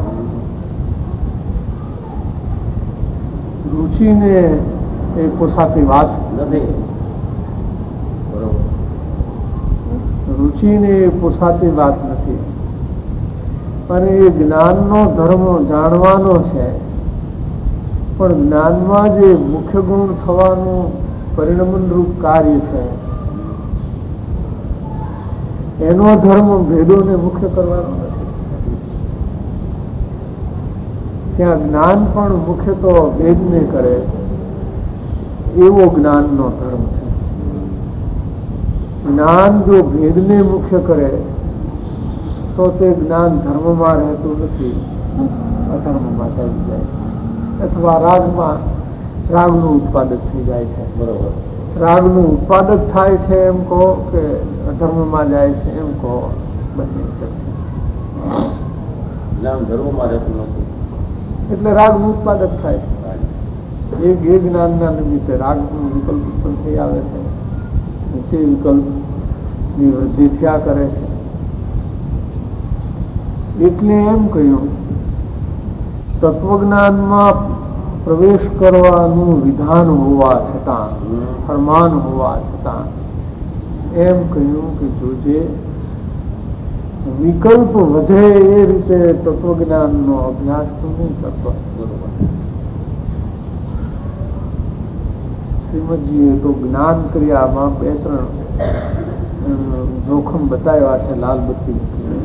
રુચિને એ પોસાતી વાત નથી. બરોબર. રુચિને એ પોસાતી વાત નથી. અને એ જ્ઞાનનો ધર્મ જાણવાનો છે, પણ જ્ઞાનમાં જે મુખ્ય ગુણ થવાનું પરિણમન રૂપ કાર્ય છે એનો ધર્મ ભેદોને મુખ્ય કરવાનો નથી. ત્યાં જ્ઞાન પણ મુખ્ય તો ભેદને કરે એવો જ્ઞાનનો ધર્મ છે. જ્ઞાન જો ભેદને મુખ્ય કરે તો તે જ્ઞાન ધર્મમાં રહેતું નથી, અધર્મમાં થઈ જાય અથવા રાગમાં રાગનું ઉત્પાદક થઈ જાય છે. બરોબર. રાગનું ઉત્પાદક થાય છે એમ કહો કે અધર્મમાં જાય છે એમ કહો, બંને છે. જ્ઞાન ધર્મમાં રહેતું નથી એટલે રાગનું ઉત્પાદક થાય છે. એક એ જ્ઞાનના નિમિત્તે રાગનું વિકલ્પ ઉત્પન્ન થઈ આવે છે, તે વિકલ્પની વૃદ્ધિ થયા કરે છે. એટલે એમ કહ્યું તત્વજ્ઞાનમાં પ્રવેશ કરવાનું વિધાન હોવા છતાં, ફરમાન હોવા છતાં એમ કહ્યું કે જોજે વિકલ્પ વધે એ રીતે તત્વજ્ઞાનનો અભ્યાસ તો નહીં કરતો. શ્રીમદજીએ તો જ્ઞાન ક્રિયામાં બે ત્રણ જોખમ બતાવ્યા છે લાલ બત્તી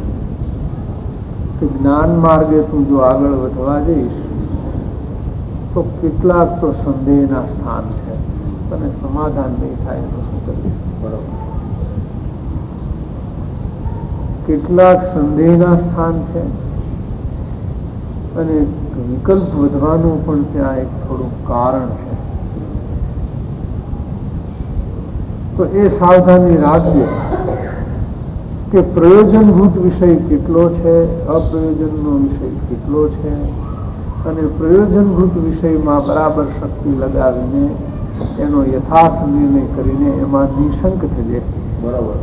કે જ્ઞાન માર્ગે તું જો આગળ વધવા જઈશ તો કેટલાક તો સંદેહના સ્થાન છે, તને સમાધાન નહીં થાય તો શું કરીશ. બરોબર. કેટલાક સંદેહના સ્થાન છે અને વિકલ્પ વધવાનું પણ ત્યાં એક થોડું કારણ છે. તો એ સાવધાની રાખજો કે પ્રયોજનભૂત વિષય કેટલો છે, અપ્રયોજનનો વિષય કેટલો છે, અને પ્રયોજનભૂત વિષયમાં બરાબર શક્તિ લગાવીને એનો યથાર્થ નિર્ણય કરીને એમાં નિશંક થજે. બરાબર.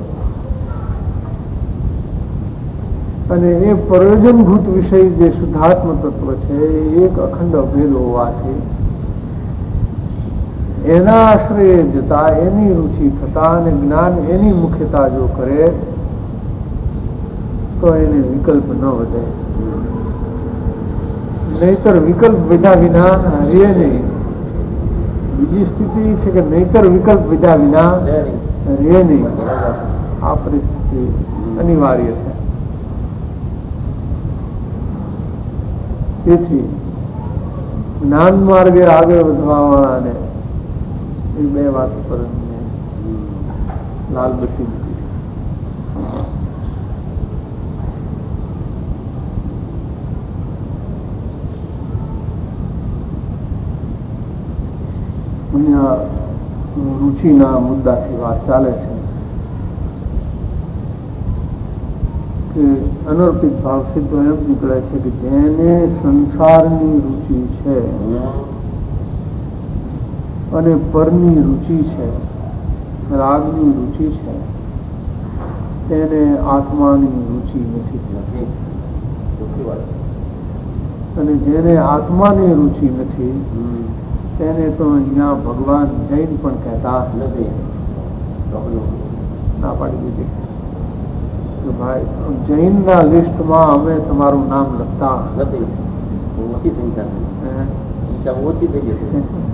અને એ પ્રયોજનભૂત વિષય જે શુદ્ધાત્મ તત્વ છે એ એક અખંડ અભેદ હોવાથી એના આશ્રય જતા, એની રુચિ થતા અને જ્ઞાન એની મુખ્યતા જો કરે તો એને વિકલ્પ ન વધે. નહીતર વિકલ્પ વિધા વિના રહે નહીં. બીજી સ્થિતિ છે કે નહીતર વિકલ્પ વિધા વિના રહે નહીં. આ પરિસ્થિતિ અનિવાર્ય છે. તેથી જ્ઞાન માર્ગે આગળ વધવા વાળાને એ બે વાત પર લાલ બત્તી મૂકી છે. અહીંયા રુચિના મુદ્દાથી વાત ચાલે છે કે અનર્પિત ભાવ સિદ્ધો એમ નીકળે છે કે જેને સંસારની રુચિ છે અને પરની રુચિ છે, રાગની રુચિ છે, તેને આત્માની રુચિ નથી. અને જેને આત્માની રુચિ નથી તેને તો અહીંયા ભગવાન જૈન પણ કહેતા નથી. ના પાડી દીધી કે ભાઈ જૈનના લિસ્ટમાં અમે તમારું નામ લખતા નથી. ઓછી સંખ્યા ઓછી થઈ જશે.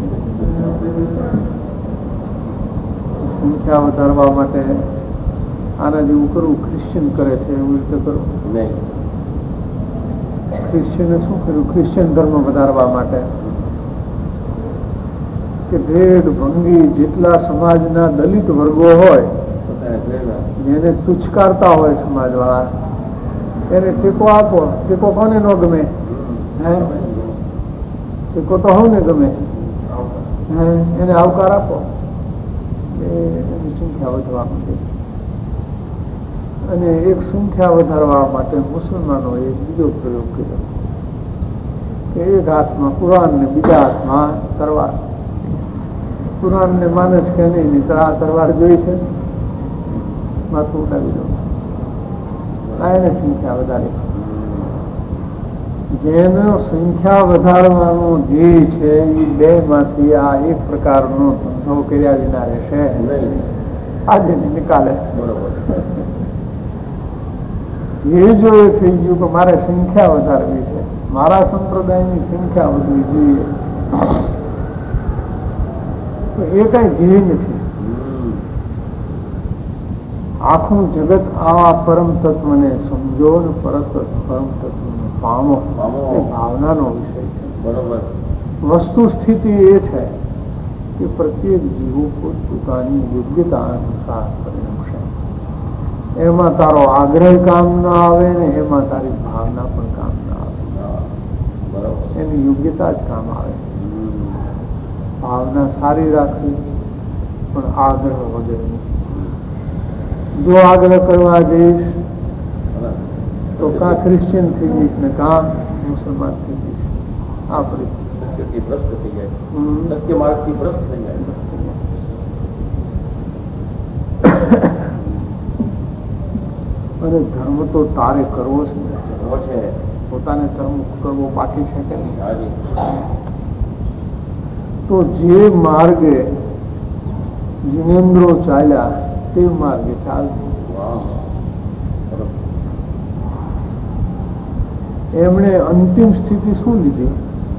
સંખ્યા વધારવા માટે આના જેવું કરવું ક્રિશ્ચિયન કરે છે એવું રીતે કરવું નહીં. ક્રિશ્ચિયને શું કર્યું? ક્રિશ્ચિયન ધર્મ વધારવા માટે કે ભેડ ભંગી જેટલા સમાજના દલિત વર્ગો હોય જેને તુચ્છકારતા હોય સમાજ વાળા એને ટેકો આપો. ટેકો કોને ન ગમે? હે ટેકો તો હોવ ને ગમે. હે એને આવકાર આપો. એની સંખ્યા વધવા માટે અને એક સંખ્યા વધારવા માટે મુસલમાનોએ એક બીજો પ્રયોગ કર્યો કે એક હાથમાં કુરાન ને બીજા હાથમાં તરવાર. કુરાન ને માનસ કે નહીં નહીં આ તરવાર જોઈ છે માથું ઉડાવી દો. આ એને સંખ્યા વધારી. જેનો સંખ્યા વધારવાનો ધ્યેય છે એ બે માંથી આ એક પ્રકારનો ધંધો કર્યા વિના રહેશે નહીં. આજે નિકાલે બરોબર એ જો એ થઈ ગયું કે મારે સંખ્યા વધારવી છે, મારા સંપ્રદાયની સંખ્યા વધવી જોઈએ, તો એ કઈ ધ્યેય નથી. આખું જગત આ પરમ તત્વને સમજો ને પરત પરમ તત્વને પામો એ ભાવનાનો વિષય છે. બરોબર. વસ્તુ સ્થિતિ એ છે કે પ્રત્યેક જીવો પોતપોતાની યોગ્યતા અનુસાર પરિણમશે. એમાં તારો આગ્રહ કામ ના આવે ને એમાં તારી ભાવના પણ કામ ના આવે. એની યોગ્યતા જ કામ આવે. ભાવના સારી રાખવી પણ આગ્રહ વગેરે. જો આગ્રહ કરવા જઈશ તો કાં ક્રિશ્ચિયન થઈ જઈશ ને કાં મુસલમાન થઈ જઈશ. આ પરિસ્થિતિ ભ્રષ્ટ થઈ જાય. સત્ય માર્ગથી ભ્રષ્ટ થઈ જાય. અને ધર્મ તો તારે કરવો છે. પોતાને ધર્મ કરવો બાકી છે કે નહીં? તો જે માર્ગે જીનેન્દ્રો ચાલ્યા તે માર્ગે ચાલતું. એમણે અંતિમ સ્થિતિ શું લીધી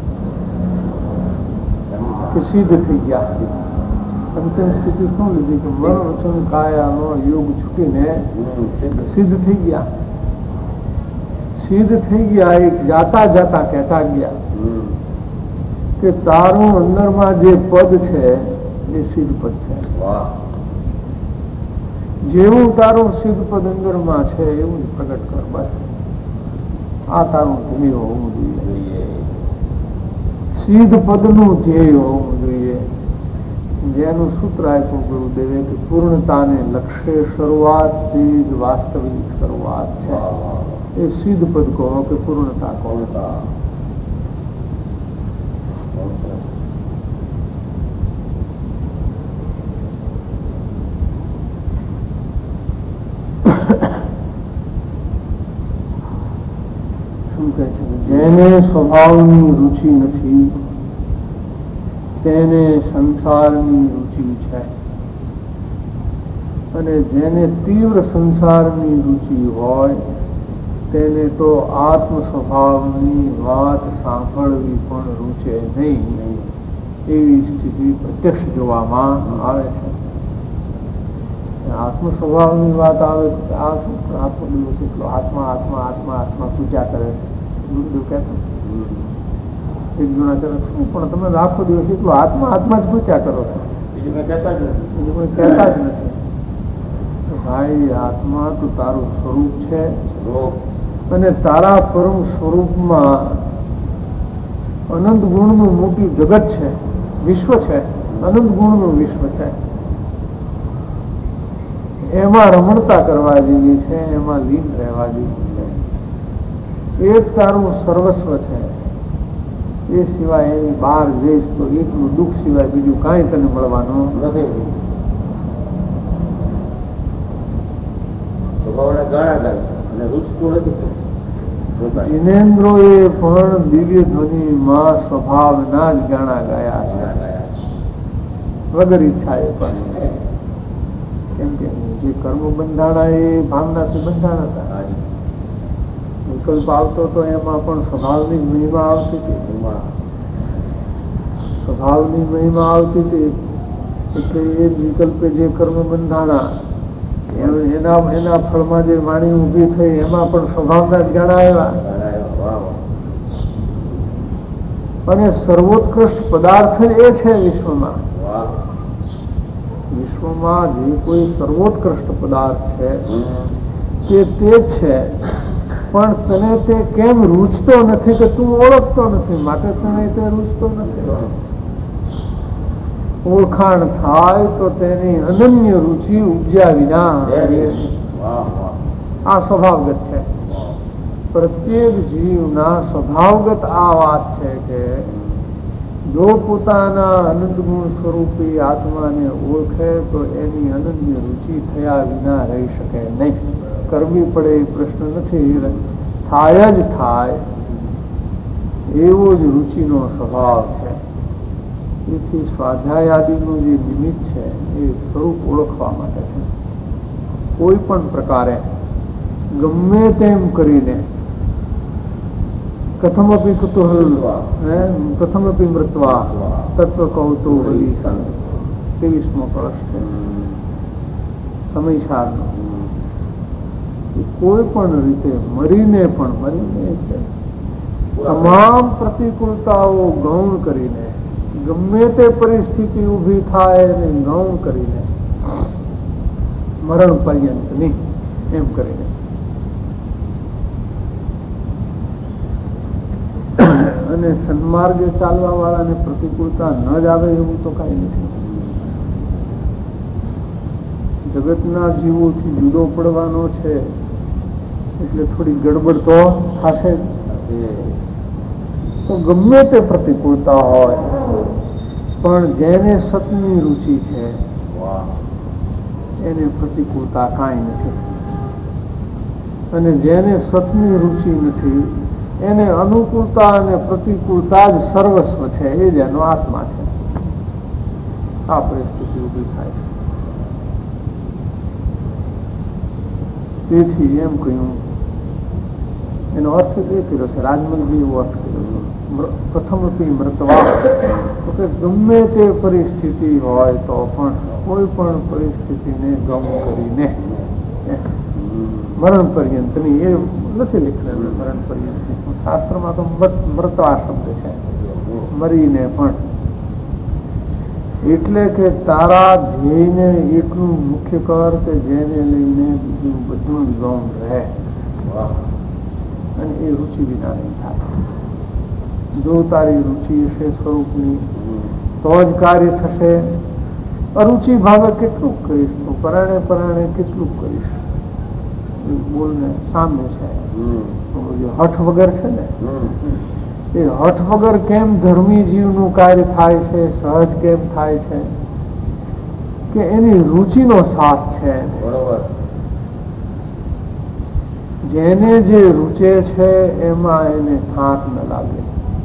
કે સિદ્ધ થઈ ગયા. અંતિમ સ્થિતિ શું લીધી કે મન વચન કાયાનો યોગ છૂટીને સિદ્ધ થઈ ગયા. સિદ્ધ થઈ ગયા. એક જાતા જાતા કહેતા ગયા કે તારું અંદરમાં જે પદ છે એ સિદ્ધ પદ છે. જેવું તારું સિદ્ધ પદ અંદરમાં છે એવું પ્રગટ કર. બસ આ તારું ધ્યેય હોવું જોઈએ. સિદ્ધ પદનું ધ્યેય હોવું જોઈએ. જેનું સૂત્ર આપ્યું ગુરુદેવે કે પૂર્ણતાને લક્ષ્ય શરૂઆતથી જ વાસ્તવિક શરૂઆત છે. એ સિદ્ધ પદ કહો કે પૂર્ણતા કહો. જેને સ્વભાવની રુચિ નથી તેને સંસારની રુચિ છે, અને જેને તીવ્ર સંસારની રુચિ હોય તેને તો આત્મ સ્વભાવની વાત સાંભળવી પણ રૂચે નહીં. એવી સ્થિતિ પ્રત્યક્ષ જોવામાં આવે છે. આત્મ સ્વભાવની વાત આવે તો આ શું આત્મ દિવસ એટલો આત્મા આત્મા આત્મા આત્મા પૂજા કરે છે. ગુરુદેવ કહેતો એક જુનાચાર્ય શું પણ તમે આખો દિવસ એટલું આત્મા આત્મા જ પૂછ્યા કરો છો, બીજું કઈ કહેતા જ નથી. બીજું કોઈ કહેતા જ નથી. ભાઈ આત્મા તો તારું સ્વરૂપ છે અને તારા પરમ સ્વરૂપમાં અનંત ગુણનું મોટું જગત છે, વિશ્વ છે, અનંત ગુણનું વિશ્વ છે. એમાં રમણતા કરવા જેવી છે, એમાં લીન રહેવા જેવી છે. એ જ તારું સર્વસ્વ છે. એ સિવાય એની બહાર જઈશ તો એકનું દુઃખ સિવાય બીજું કાંઈ તને મળવાનું નથી. સ્વભાવના ગાણા ગાય અને રૂચતું નથી. જીનેન્દ્રો એ પણ દિવ્ય ધ્વનિમાં સ્વભાવના જ ગાણા ગાયા છે, વગર ઈચ્છા એ પણ. કેમ કે જે કર્મ બંધાણા એ ભાવનાથી બંધાણા હતા. વિકલ્પ આવતો તો એમાં પણ સ્વભાવની મહિમા આવતી હતી. સ્વભાવની મહિમા આવતી હતી એટલે એ વિકલ્પે જે કર્મ બંધાણા એના એના ફળમાં જે વાણી ઉભી થઈ એમાં પણ સ્વભાવના જ ગાણા આવ્યા. અને સર્વોત્કૃષ્ટ પદાર્થ એ છે વિશ્વમાં. વિશ્વમાં જે કોઈ સર્વોત્કૃષ્ટ પદાર્થ છે તે તે છે, પણ તને તે કેમ રૂચતો નથી કે તું ઓળખતો નથી, માટે તને તે રૂચતો નથી. ઓળખાણ થાય તો તેની અનન્ય રુચિ ઉપજ્યા વિના આ સ્વભાવગત છે. પ્રત્યેક જીવના સ્વભાવગત આ વાત છે કે જો પોતાના અનંત ગુણ સ્વરૂપી આત્માને ઓળખે તો એની અનન્ય રુચિ થયા વિના રહી શકે નહીં. કરવી પડે એ પ્રશ્ન નથી, થાય જ થાય એવો જ રુચિનો સ્વભાવ છે. તેથી સ્વાધ્યાય આદિનું જે નિમિત્ત છે એ સ્વરૂપ ઓળખવા માટે છે. કોઈ પણ પ્રકારે ગમે તેમ કરીને કથમપી કુતૂહલ કથમપી મૃત્વા તત્વ કૌતૂહલી ત્રેવીસમો કળશ છે સમયસારનો. કોઈ પણ રીતે મરીને પણ મરીને છે તમામ પ્રતિકૂળતાઓ ગૌણ કરીને, ગમે તે પરિસ્થિતિ ઊભી થાય એને ગૌણ કરીને મરણ પર્યંત નહીં એમ કરીને અને સન્માર્ગે ચાલવા વાળાને પ્રતિકૂળતા ન જ આવે એવું તો કઈ નથી. જગતના જીવોથી જુદો પડવાનો છે એટલે થોડી ગડબડ તો થશે જ. તો ગમે તે પ્રતિકૂળતા હોય પણ જેને સતની રુચિ છે એને પ્રતિકૂળતા કાંઈ નથી, અને જેને સતની રુચિ નથી એને અનુકૂળતા અને પ્રતિકૂળતા જ સર્વસ્વ છે. એ જ એનો આત્મા છે. આ પરિસ્થિતિ ઊભી થાય છે. તેથી એમ કહ્યું, એનો અર્થ એ કર્યો છે રાજમલજી, એવો અર્થ કર્યો છે પ્રથમપી મૃતવા. તો કે ગમે તે પરિસ્થિતિ હોય તો પણ કોઈ પણ પરિસ્થિતિને ગમ કરીને મરણ પર્યંતની, એ નથી લખેલું મરણ પર્યંત, શાસ્ત્રમાં તો મૃતવા શબ્દ છે, મરીને પણ. એટલે કે તારા ધ્યેયને એટલું મુખ્ય કર કે જેને લઈને બીજું બધું જ ગૌણ રહે અને એ રુચિ વિના નહીં થાય. જો તારી રુચિ હશે સ્વરૂપની તો જ કાર્ય થશે. અરુચિ ભાવે કેટલું કરીશ તો પરાણે પરાણે કેટલું કરીશ. બોલને સામે છે હઠ વગર છે ને, એ હઠ વગર કેમ ધર્મી જીવનું કાર્ય થાય છે, સહજ કેમ થાય છે કે એની રુચિનો સાથ છે. બરોબર. જેને જે રૂચે છે એમાં એને થાક ન લાગે,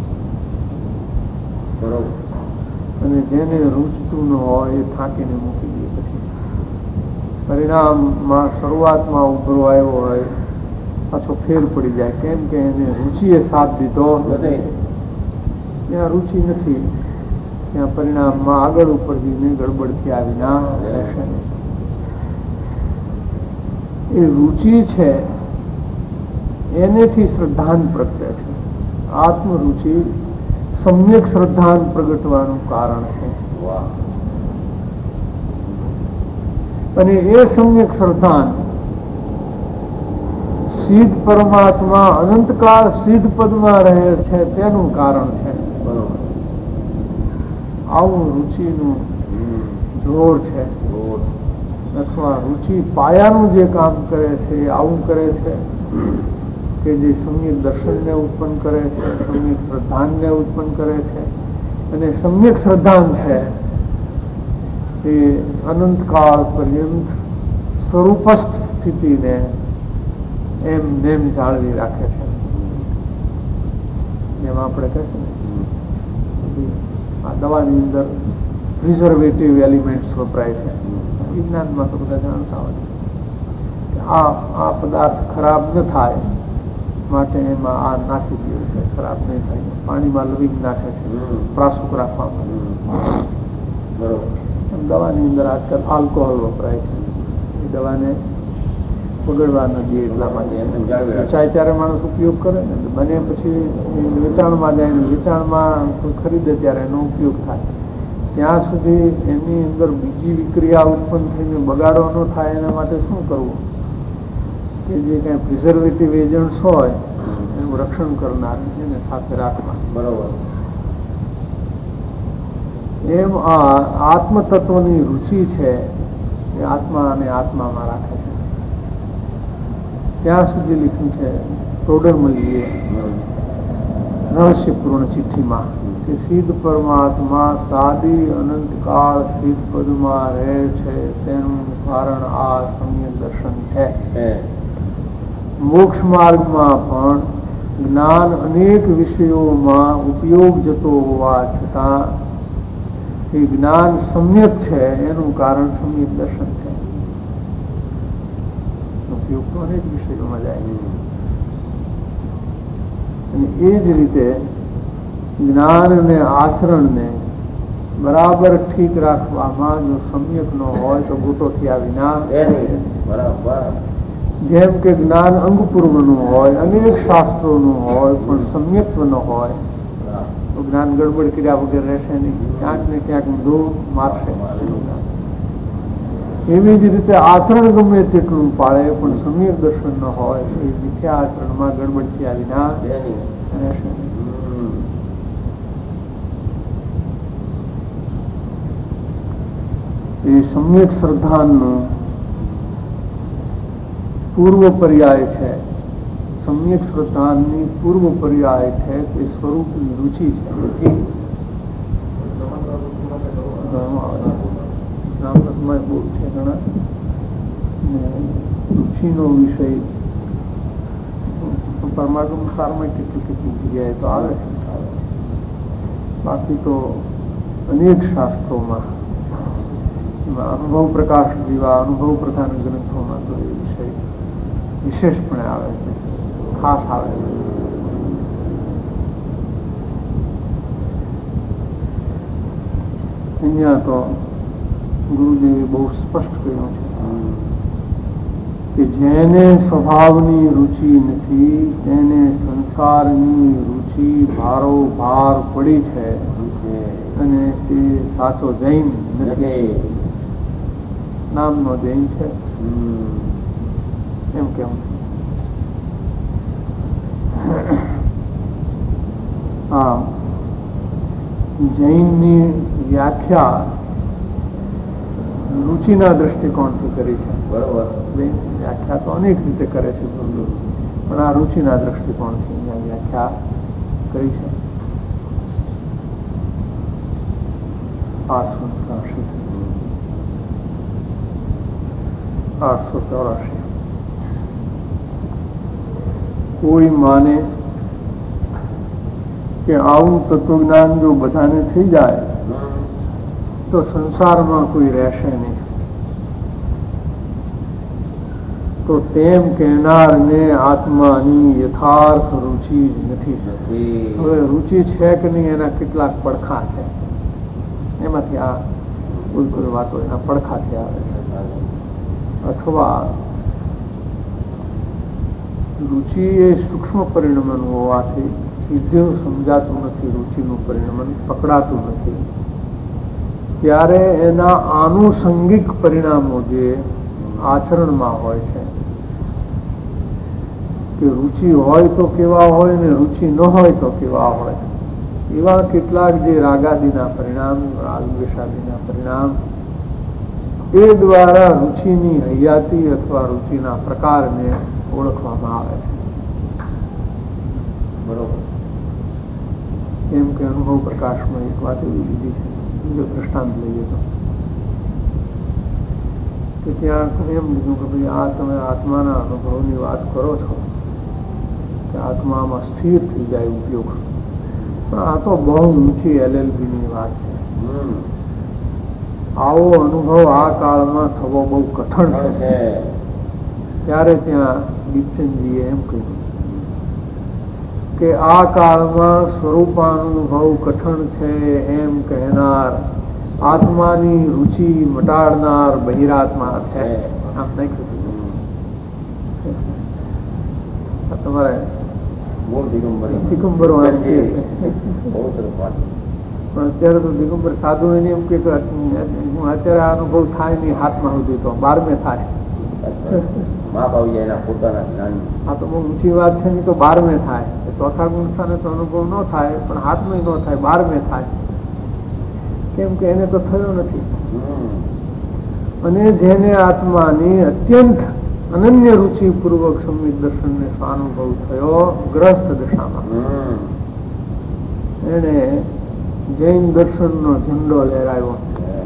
બરોબર. અને જેને રૂચતું ન હોય એ થાકીને મૂકી દે. પછી પરિણામમાં શરૂઆતમાં ઉભરો આવ્યો હોય પાછો ફેર પડી જાય. કેમ કે એને રુચિએ સાથ દીધો નથી. ત્યાં રુચિ નથી ત્યાં પરિણામમાં આગળ ઉપર જઈને ગડબડ થયા વિના રહેશે નહીં. એ રુચિ છે એનેથી શ્રદ્ધાન પ્રગટે છે. આત્મરુચિ સમ્યક શ્રદ્ધાન પ્રગટવાનું કારણ છે. અને એ સમ્યક શ્રદ્ધાન સિદ્ધ પરમાત્મા અનંતકાળ સિદ્ધ પદમાં રહે છે તેનું કારણ છે. આવું રુચિનું જોર છે, અથવા રુચિ પાયાનું જે કામ કરે છે એ આવું કરે છે કે જે સમ્યક દર્શનને ઉત્પન્ન કરે છે, સમ્યક શ્રદ્ધાનને ઉત્પન્ન કરે છે. અને સમ્યક શ્રદ્ધાન છે એ અનંતકાળ પર્યંત સ્વરૂપસ્થ સ્થિતિને એમ નેમ જાળવી રાખે છે. જેમ આપણે કહીએ ને આ દવાની અંદર પ્રિઝર્વેટિવ એલિમેન્ટ્સ વપરાય છે. વિજ્ઞાનમાં તો બધા જાણતા હોય કે આ આ પદાર્થ ખરાબ ન થાય માટે એમાં આ નાખી દે છે, ખરાબ નહીં થાય. પાણીમાં લવિંગ નાખે છે પ્રાસુક રાખવા માટે. દવાની અંદર આજકાલ આલ્કોહોલ વપરાય છે. એ દવાને બગડવા ન દે એટલા માટે ચાય ત્યારે માણસ ઉપયોગ કરે ને, બને પછી વેચાણમાં જાય ને વેચાણમાં ખરીદે ત્યારે એનો ઉપયોગ થાય. ત્યાં સુધી એની અંદર બીજી વિક્રિયા ઉત્પન્ન થઈને બગાડો ન થાય એના માટે શું કરવું કે જે કઈ પ્રિઝર્વેટિવ એજન્ટ્સ હોય એનું રક્ષણ કરનાર એને સાથે રાખવા. બરોબર. એમ આ આત્મતત્વની રુચિ છે એ આત્મા અને આત્મામાં રાખે છે. ત્યાં સુધી લખ્યું છે ટોડરમલીએ રહસ્યપૂર્ણ ચિઠ્ઠીમાં કે સિદ્ધ પરમાત્મા સાદી અનંતકાળ સિદ્ધ પદમાં રહે છે તેનું કારણ આ સમ્યક દર્શન છે. મોક્ષ માર્ગમાં પણ જ્ઞાન અનેક વિષયોમાં ઉપયોગ જતો હોવા છતાં એ જ્ઞાન સમ્યક છે એનું કારણ સમ્યક દર્શન છે. ઉપયોગ તો અનેક વિષયોમાં જાય. અને એ જ રીતે જ્ઞાન અને આચરણને બરાબર ઠીક રાખવામાં જો સમ્યક ન હોય તો ગોટો થયા વિના. જેમ કે જ્ઞાન અંગપૂર્વનું હોય, અનેક શાસ્ત્રોનું હોય, પણ સમ્યક્ત્વ ન હોય તો જ્ઞાન ગડબડ કર્યા વગર રહેશે નહીં, ક્યાંક ને ક્યાંક દો મારશે. એવી જ રીતે આચરણ ગમે તેટલું પાળે પણ સમ્યક દર્શન ન હોય એ મિથ્યા આચરણમાં ગડબડ થયા વિના રહેશે. એ સમ્યક શ્રદ્ધાનું પૂર્વ પર્યાય છે. સમ્યક શ્રદ્ધાની પૂર્વ પર્યાય છે તે સ્વરૂપની રુચિ છે. બહુ છે ઘણા રુચિનો વિષય પરમાગમ સારમાં કેટલી કેટલી જગ્યાએ તો આવે છે. બાકી તો અનેક શાસ્ત્રોમાં અનુભવ પ્રકાશ જેવા અનુભવ પ્રધાન ગ્રંથોમાં તો એ વિષય વિશેષપણે આવે છે, ખાસ આવે છે. અહીંયા તો ગુરુદેવે બહુ સ્પષ્ટ કહ્યું છે કે જેને સ્વભાવની રુચિ નથી તેને સંસારની રુચિ ભારો ભાર પડી છે અને તે સાચો જૈન નથી. નામનો જૈન છે એમ કેવું છે. હા, જૈનની વ્યાખ્યા રુચિના દ્રષ્ટિકોણથી કરી છે. બરોબર. વ્યાખ્યા તો અનેક રીતે કરે છે પણ આ રુચિના દ્રષ્ટિકોણથી અહીંયા વ્યાખ્યા કરી છે. આઠસો ચોરાશી આઠસો ચોરાશી કોઈ માને કે આવું તત્વજ્ઞાન જો બધાને થઈ જાય તો સંસારમાં કોઈ રહેશે નહીં, તો તેમ કહેનારને આત્માની યથાર્થ રુચિ જ નથી. હવે રુચિ છે કે નહીં એના કેટલાક પડખા છે, એમાંથી આ કોઈ કોઈ વાતો એના પડખાથી આવે છે. અથવા રુચિ એ સૂક્ષ્મ પરિણમન હોવાથી સીધું સમજાતું નથી, રુચિનું પરિણામ પકડાતું નથી, ત્યારે એના આનુષંગિક પરિણામો જે આચરણમાં હોય છે, કે રુચિ હોય તો કેવા હોય ને રુચિ ન હોય તો કેવા હોય, એવા કેટલાક જે રાગાદીના પરિણામ, રાગદ્વેષાદીના પરિણામ, એ દ્વારા રુચિની હૈયાતી અથવા રુચિના પ્રકારને ઓળખવામાં આવે છે. બરોબર. એમ કે અનુભવ પ્રકાશમાં એક વાત એવી લીધી છે, બીજો દ્રષ્ટાંત લઈએ તો કે ત્યાં એમ લીધું કે ભાઈ આ તમે આત્માના અનુભવની વાત કરો છો કે આત્મામાં સ્થિર થઈ જાય ઉપયોગ, પણ આ તો બહુ ઊંચી એલએલબીની વાત છે. આવો અનુભવ આ કાળમાં થવો બહુ કઠણ છે. ત્યારે ત્યાં દીપચંદજીએ એમ કહ્યું કે આ કાળમાં સ્વરૂપાનુભવ કઠણ છે એમ કહેનાર આત્માની રુચિ મટાડનાર બહિરાત્મા છે. આમ નહીં કીધું તમારે દિગંબરો એમ કહે છે, પણ અત્યારે તો દિગંબર સાધુ એને એમ કે હું અત્યારે આ અનુભવ થાય નહીં હાથમાં સુધી તો બારમે થાય. આ તો બહુ ઊંચી વાત છે, નહીં તો બારમે થાય. ચોથા ગુણ સ્થાને તો અનુભવ ન થાય, પણ હાથમાં ન થાય, બારમે થાય. કેમ કે એને તો થયો નથી. અને જેને આત્માની અત્યંત અનન્ય રુચિ પૂર્વક સંમિત દર્શનને સ્વાનુભવ થયો ગ્રસ્ત દશામાં, એને જૈન દર્શનનો ઝંડો લહેરાયો.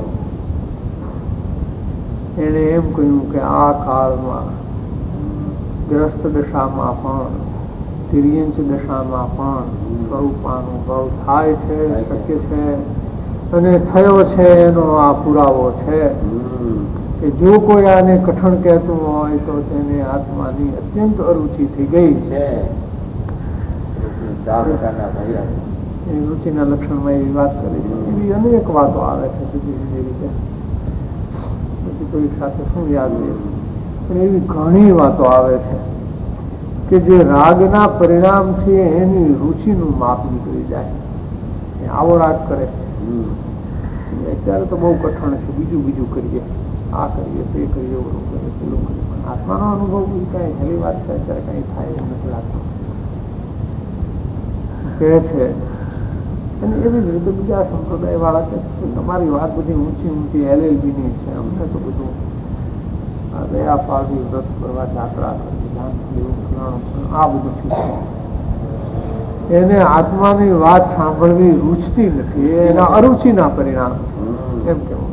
એને એમ કહ્યું કે આ કાળમાં ગ્રસ્ત દશામાં પણ તિર્યંચ દશામાં પણ સ્વરૂપાનુભવ થાય છે, શક્ય છે, અને થયો છે. એનો આ પુરાવો છે કે જો કોઈ આને કઠણ કહેતું હોય તો તેને આત્માની અત્યંત અરુચિ થઈ ગઈ છે. એ રુચિના લક્ષણમાં એવી વાત કરી છે. એવી અનેક વાતો આવે છે જુદી જુદી રીતે, પછી કોઈ સાથે શું યાદ રહે, પણ એવી ઘણી વાતો આવે છે કે જે રાગના પરિણામથી એની રુચિનું માપ નીકળી જાય. આવો રાગ કરે અત્યારે તો બહુ કઠણ છે, બીજું બીજું કરીએ, આ કરીએ, તે કરીએ, ઓલું કરીએ, પેલું કરીએ, પણ આત્માનો અનુભવ બી કઈ હેલી વાત છે, અત્યારે કઈ થાય એમ નથી લાગતું કહે છે. અને એવી જ રીતે બીજા સંપ્રદાય વાળા કે તમારી વાત બધી ઊંચી ઊંચી એલએલબીની છે, અમને તો બધું દયા પાવી, વ્રત કરવા, જાત્રા કરવી, દાન દેવું, આ બધું ઠીક છે. એને આત્માની વાત સાંભળવી રૂચતી નથી, એના અરુચિના પરિણામ એમ કેવું.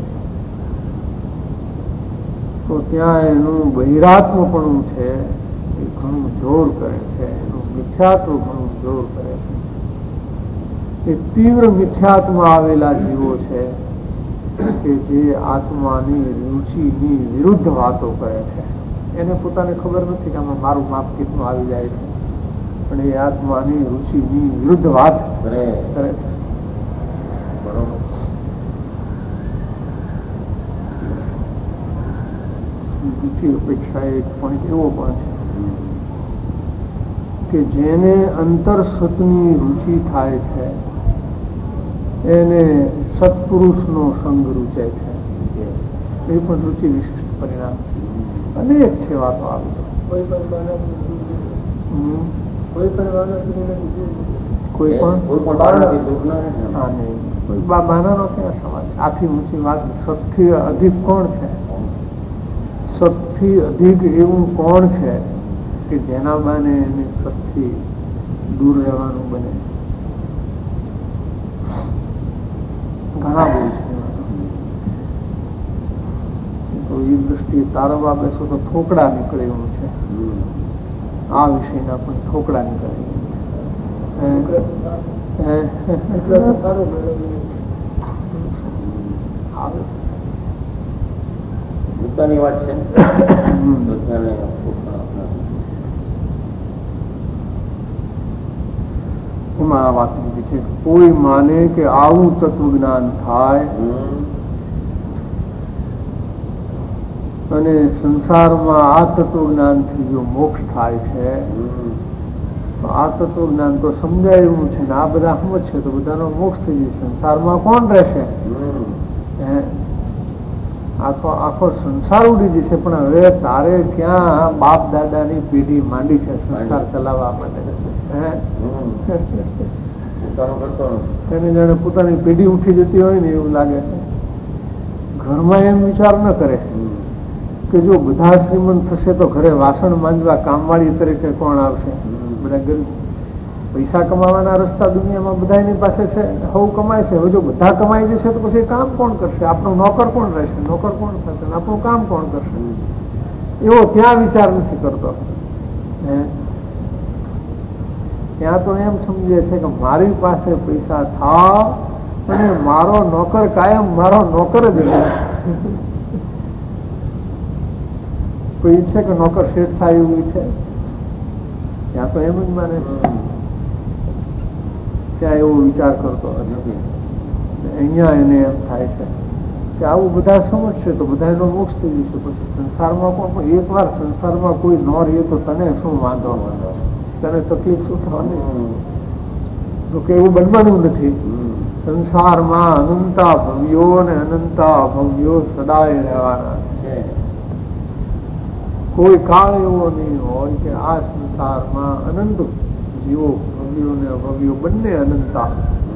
તો ત્યાં એનું બહિરાત્મપણું છે એ ઘણું જોર કરે છે, એનું મિથ્યાત્વ ઘણું જોર કરે છે. એ તીવ્ર મિથ્યાત્વમાં આવેલા જીવો છે કે જે આત્માની રુચિની વિરુદ્ધ વાતો કરે છે. એને પોતાને ખબર નથી કે આમાં મારું માપ કેટલું આવી જાય છે, પણ એ આત્માની રુચિની વિરુદ્ધ વાત કરે છે. બરોબર. બીજી અપેક્ષા એક પોઈન્ટ એવો પણ છે કે જેને અંતરસતની રુચિ થાય છે એને સત્પુરુષનો સંગ રૂચે છે. એ પણ રુચિ વિશિષ્ટ પરિણામ અનેક છે. વાતો આવી કોઈ પણ કોઈ પણ કોઈ બહાનાનો ક્યાં સવાલ છે? આથી ઊંચી વાત સૌથી અધિક કોણ છે? સૌથી અધિક એવું કોણ છે કે જેના બાને એને સૌથી દૂર રહેવાનું બને? ઘણા બહુ છે. તો એ દ્રષ્ટિએ તારવા બેસો તો થોકડા નીકળે એવું છે. આ વિષયના પણ થોકડા નીકળે મુદ્દાની વાત છે. એમાં આ વાત લીધી છે. કોઈ માને કે આવું તત્વજ્ઞાન થાય અને સંસારમાં આ તત્વજ્ઞાનથી જો મોક્ષ થાય છે તો આ તત્વ જ્ઞાન તો સમજાય એવું છે ને આ બધા સમજશે તો બધાનો મોક્ષ થઈ જશે. સંસારમાં કોણ રહેશે? હે આ તો આખો સંસાર ઉડી જશે. પણ હવે તારે ત્યાં બાપ દાદાની પેઢી માંડી છે સંસાર ચલાવવા માટે. હે તેને જાણે પોતાની પેઢી ઉઠી જતી હોય ને એવું લાગે છે. ઘરમાં એમ વિચાર ન કરે કે જો બધા શ્રીમંત થશે તો ઘરે વાસણ માંજવા કામવાળી તરીકે કોણ આવશે? બધા ગરીબ. પૈસા કમાવાના રસ્તા દુનિયામાં બધાની પાસે છે, હવ કમાય છે. હવે જો બધા કમાઈ જશે તો પછી કામ કોણ કરશે? આપણો નોકર કોણ રહેશે? નોકર કોણ થશે? આપણું કામ કોણ કરશે? એવો ત્યાં વિચાર નથી કરતો. હે ત્યાં તો એમ સમજે છે કે મારી પાસે પૈસા થાવ અને મારો નોકર કાયમ મારો નોકર જ રહે. કોઈ ઈચ્છે કે નોકર શેઠ થાય એવું છે? ત્યાં તો એમ જ માને છે. ત્યાં એવો વિચાર કરતો નથી. અહીંયા એને એમ થાય છે કે આવું બધા સમજશે તો બધા એનો મોક્ષ થઈ જશે. પછી સંસારમાં પણ એક વાર સંસારમાં કોઈ ન રહે તો તને શું વાંધો? તને તકલીફ શું થવાની? તો કે એવું બનવાનું નથી. સંસારમાં અનંતા ભવ્યો ને અનંતા ભવ્યો સદાય રહેવાના છે. કોઈ કાળ એવો નહીં હોય કે આ સંસારમાં અનંત જીવો ભવ્યો ને અભવ્યો બંને અનંતા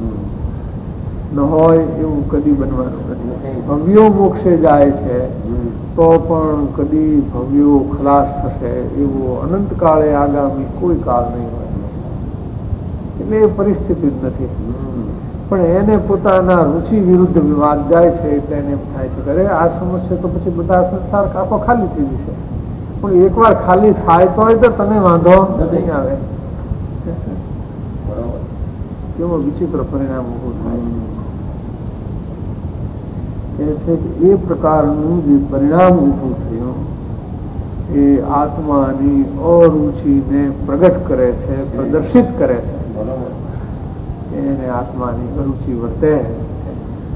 ન હોય એવું કદી બનવાનું નથી. ભવ્યો મોક્ષે જાય છે તો પણ કદી ભવ્યો ખલાસ થશે એવો અનંત કાળે આગામી કોઈ કાળ નહીં હોય. એટલે એ પરિસ્થિતિ જ નથી. પણ એને પોતાના રુચિ વિરુદ્ધ વિવાદ જાય છે એટલે એને એમ થાય છે કે અરે આ સમજશે તો પછી બધા સંસાર આખો ખાલી થઈ જશે. પણ એકવાર ખાલી થાય તો તને વાંધો નહીં આવે. કેવો વિચિત્ર પરિણામ ઉભું થાય એ છે કે એ પ્રકારનું જે પરિણામ ઉભું થયું એ આત્માની અરુચિને પ્રગટ કરે છે, પ્રદર્શિત કરે છે. એને આત્માની અરુચિ વર્તે છે.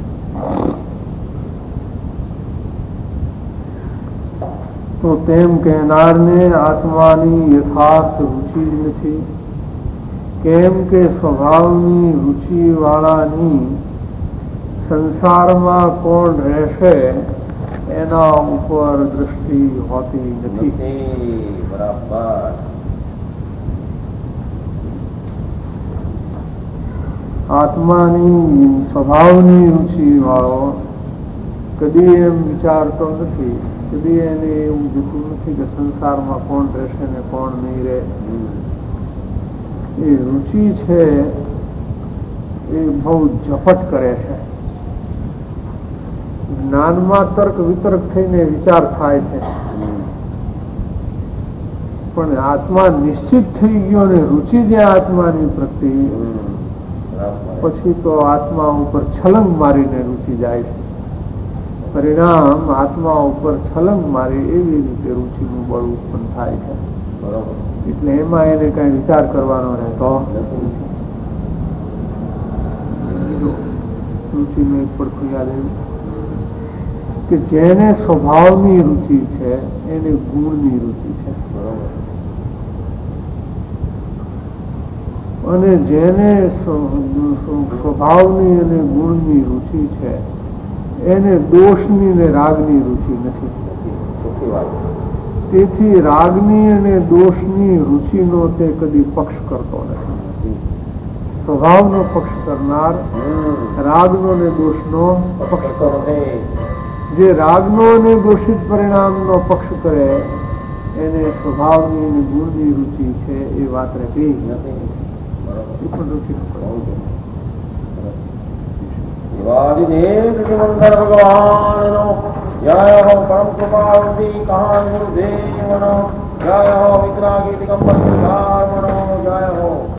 તો તેમ કહેનારને આત્માની યથાર્થ રુચિ જ નથી. કેમ કે સ્વભાવની રુચિ વાળાની સંસારમાં કોણ રહેશે એના ઉપર દ્રષ્ટિ હોતી નથી. બરાબર. આત્માની સ્વભાવની રુચિ વાળો કદી એમ વિચારતો નથી, કદી એને એવું જતું નથી કે સંસારમાં કોણ રહેશે ને કોણ નહીં રહે. એ રુચિ છે એ બહુ ઝપટ કરે છે. જ્ઞાનમાં તર્ક વિતર્ક થઈને વિચાર થાય છે, પણ આત્મા નિશ્ચિત થઈ ગયો ને રુચિ જ્યાં આત્માની પ્રત્યે પછી તો આત્મા ઉપર છલંગ મારીને રુચિ જાય છે. પરિણામ આત્મા ઉપર છલંગ મારી એવી રીતે રુચિનું બળ ઉત્પન્ન થાય છે. બરોબર. એટલે એમાં એને કઈ વિચાર કરવાનો રહેતો રુચિનું એક પડખું યાદ આવ્યું કે જેને સ્વભાવની રુચિ છે એને ગુણની રુચિ છે. બરોબર. અને જેને સ્વભાવની અને ગુણની રુચિ છે એને દોષની ને રાગની રુચિ નથી. તેથી રાગની અને દોષની રુચિનો તે કદી પક્ષ કરતો નથી. સ્વભાવનો પક્ષ કરનાર રાગનો ને દોષનો પક્ષ કરે. જે રાગનો અને દોષિત પરિણામનો પક્ષ કરે એને સ્વભાવની અને ગુણની રુચિ છે એ વાત રહેતી નથી. એ પણ રુચિ ભગવાન જય હો પરમ કૃપાવતી કહાન ગુરુદેવનો જય હો વિતરાગી દિગંબર જય હો.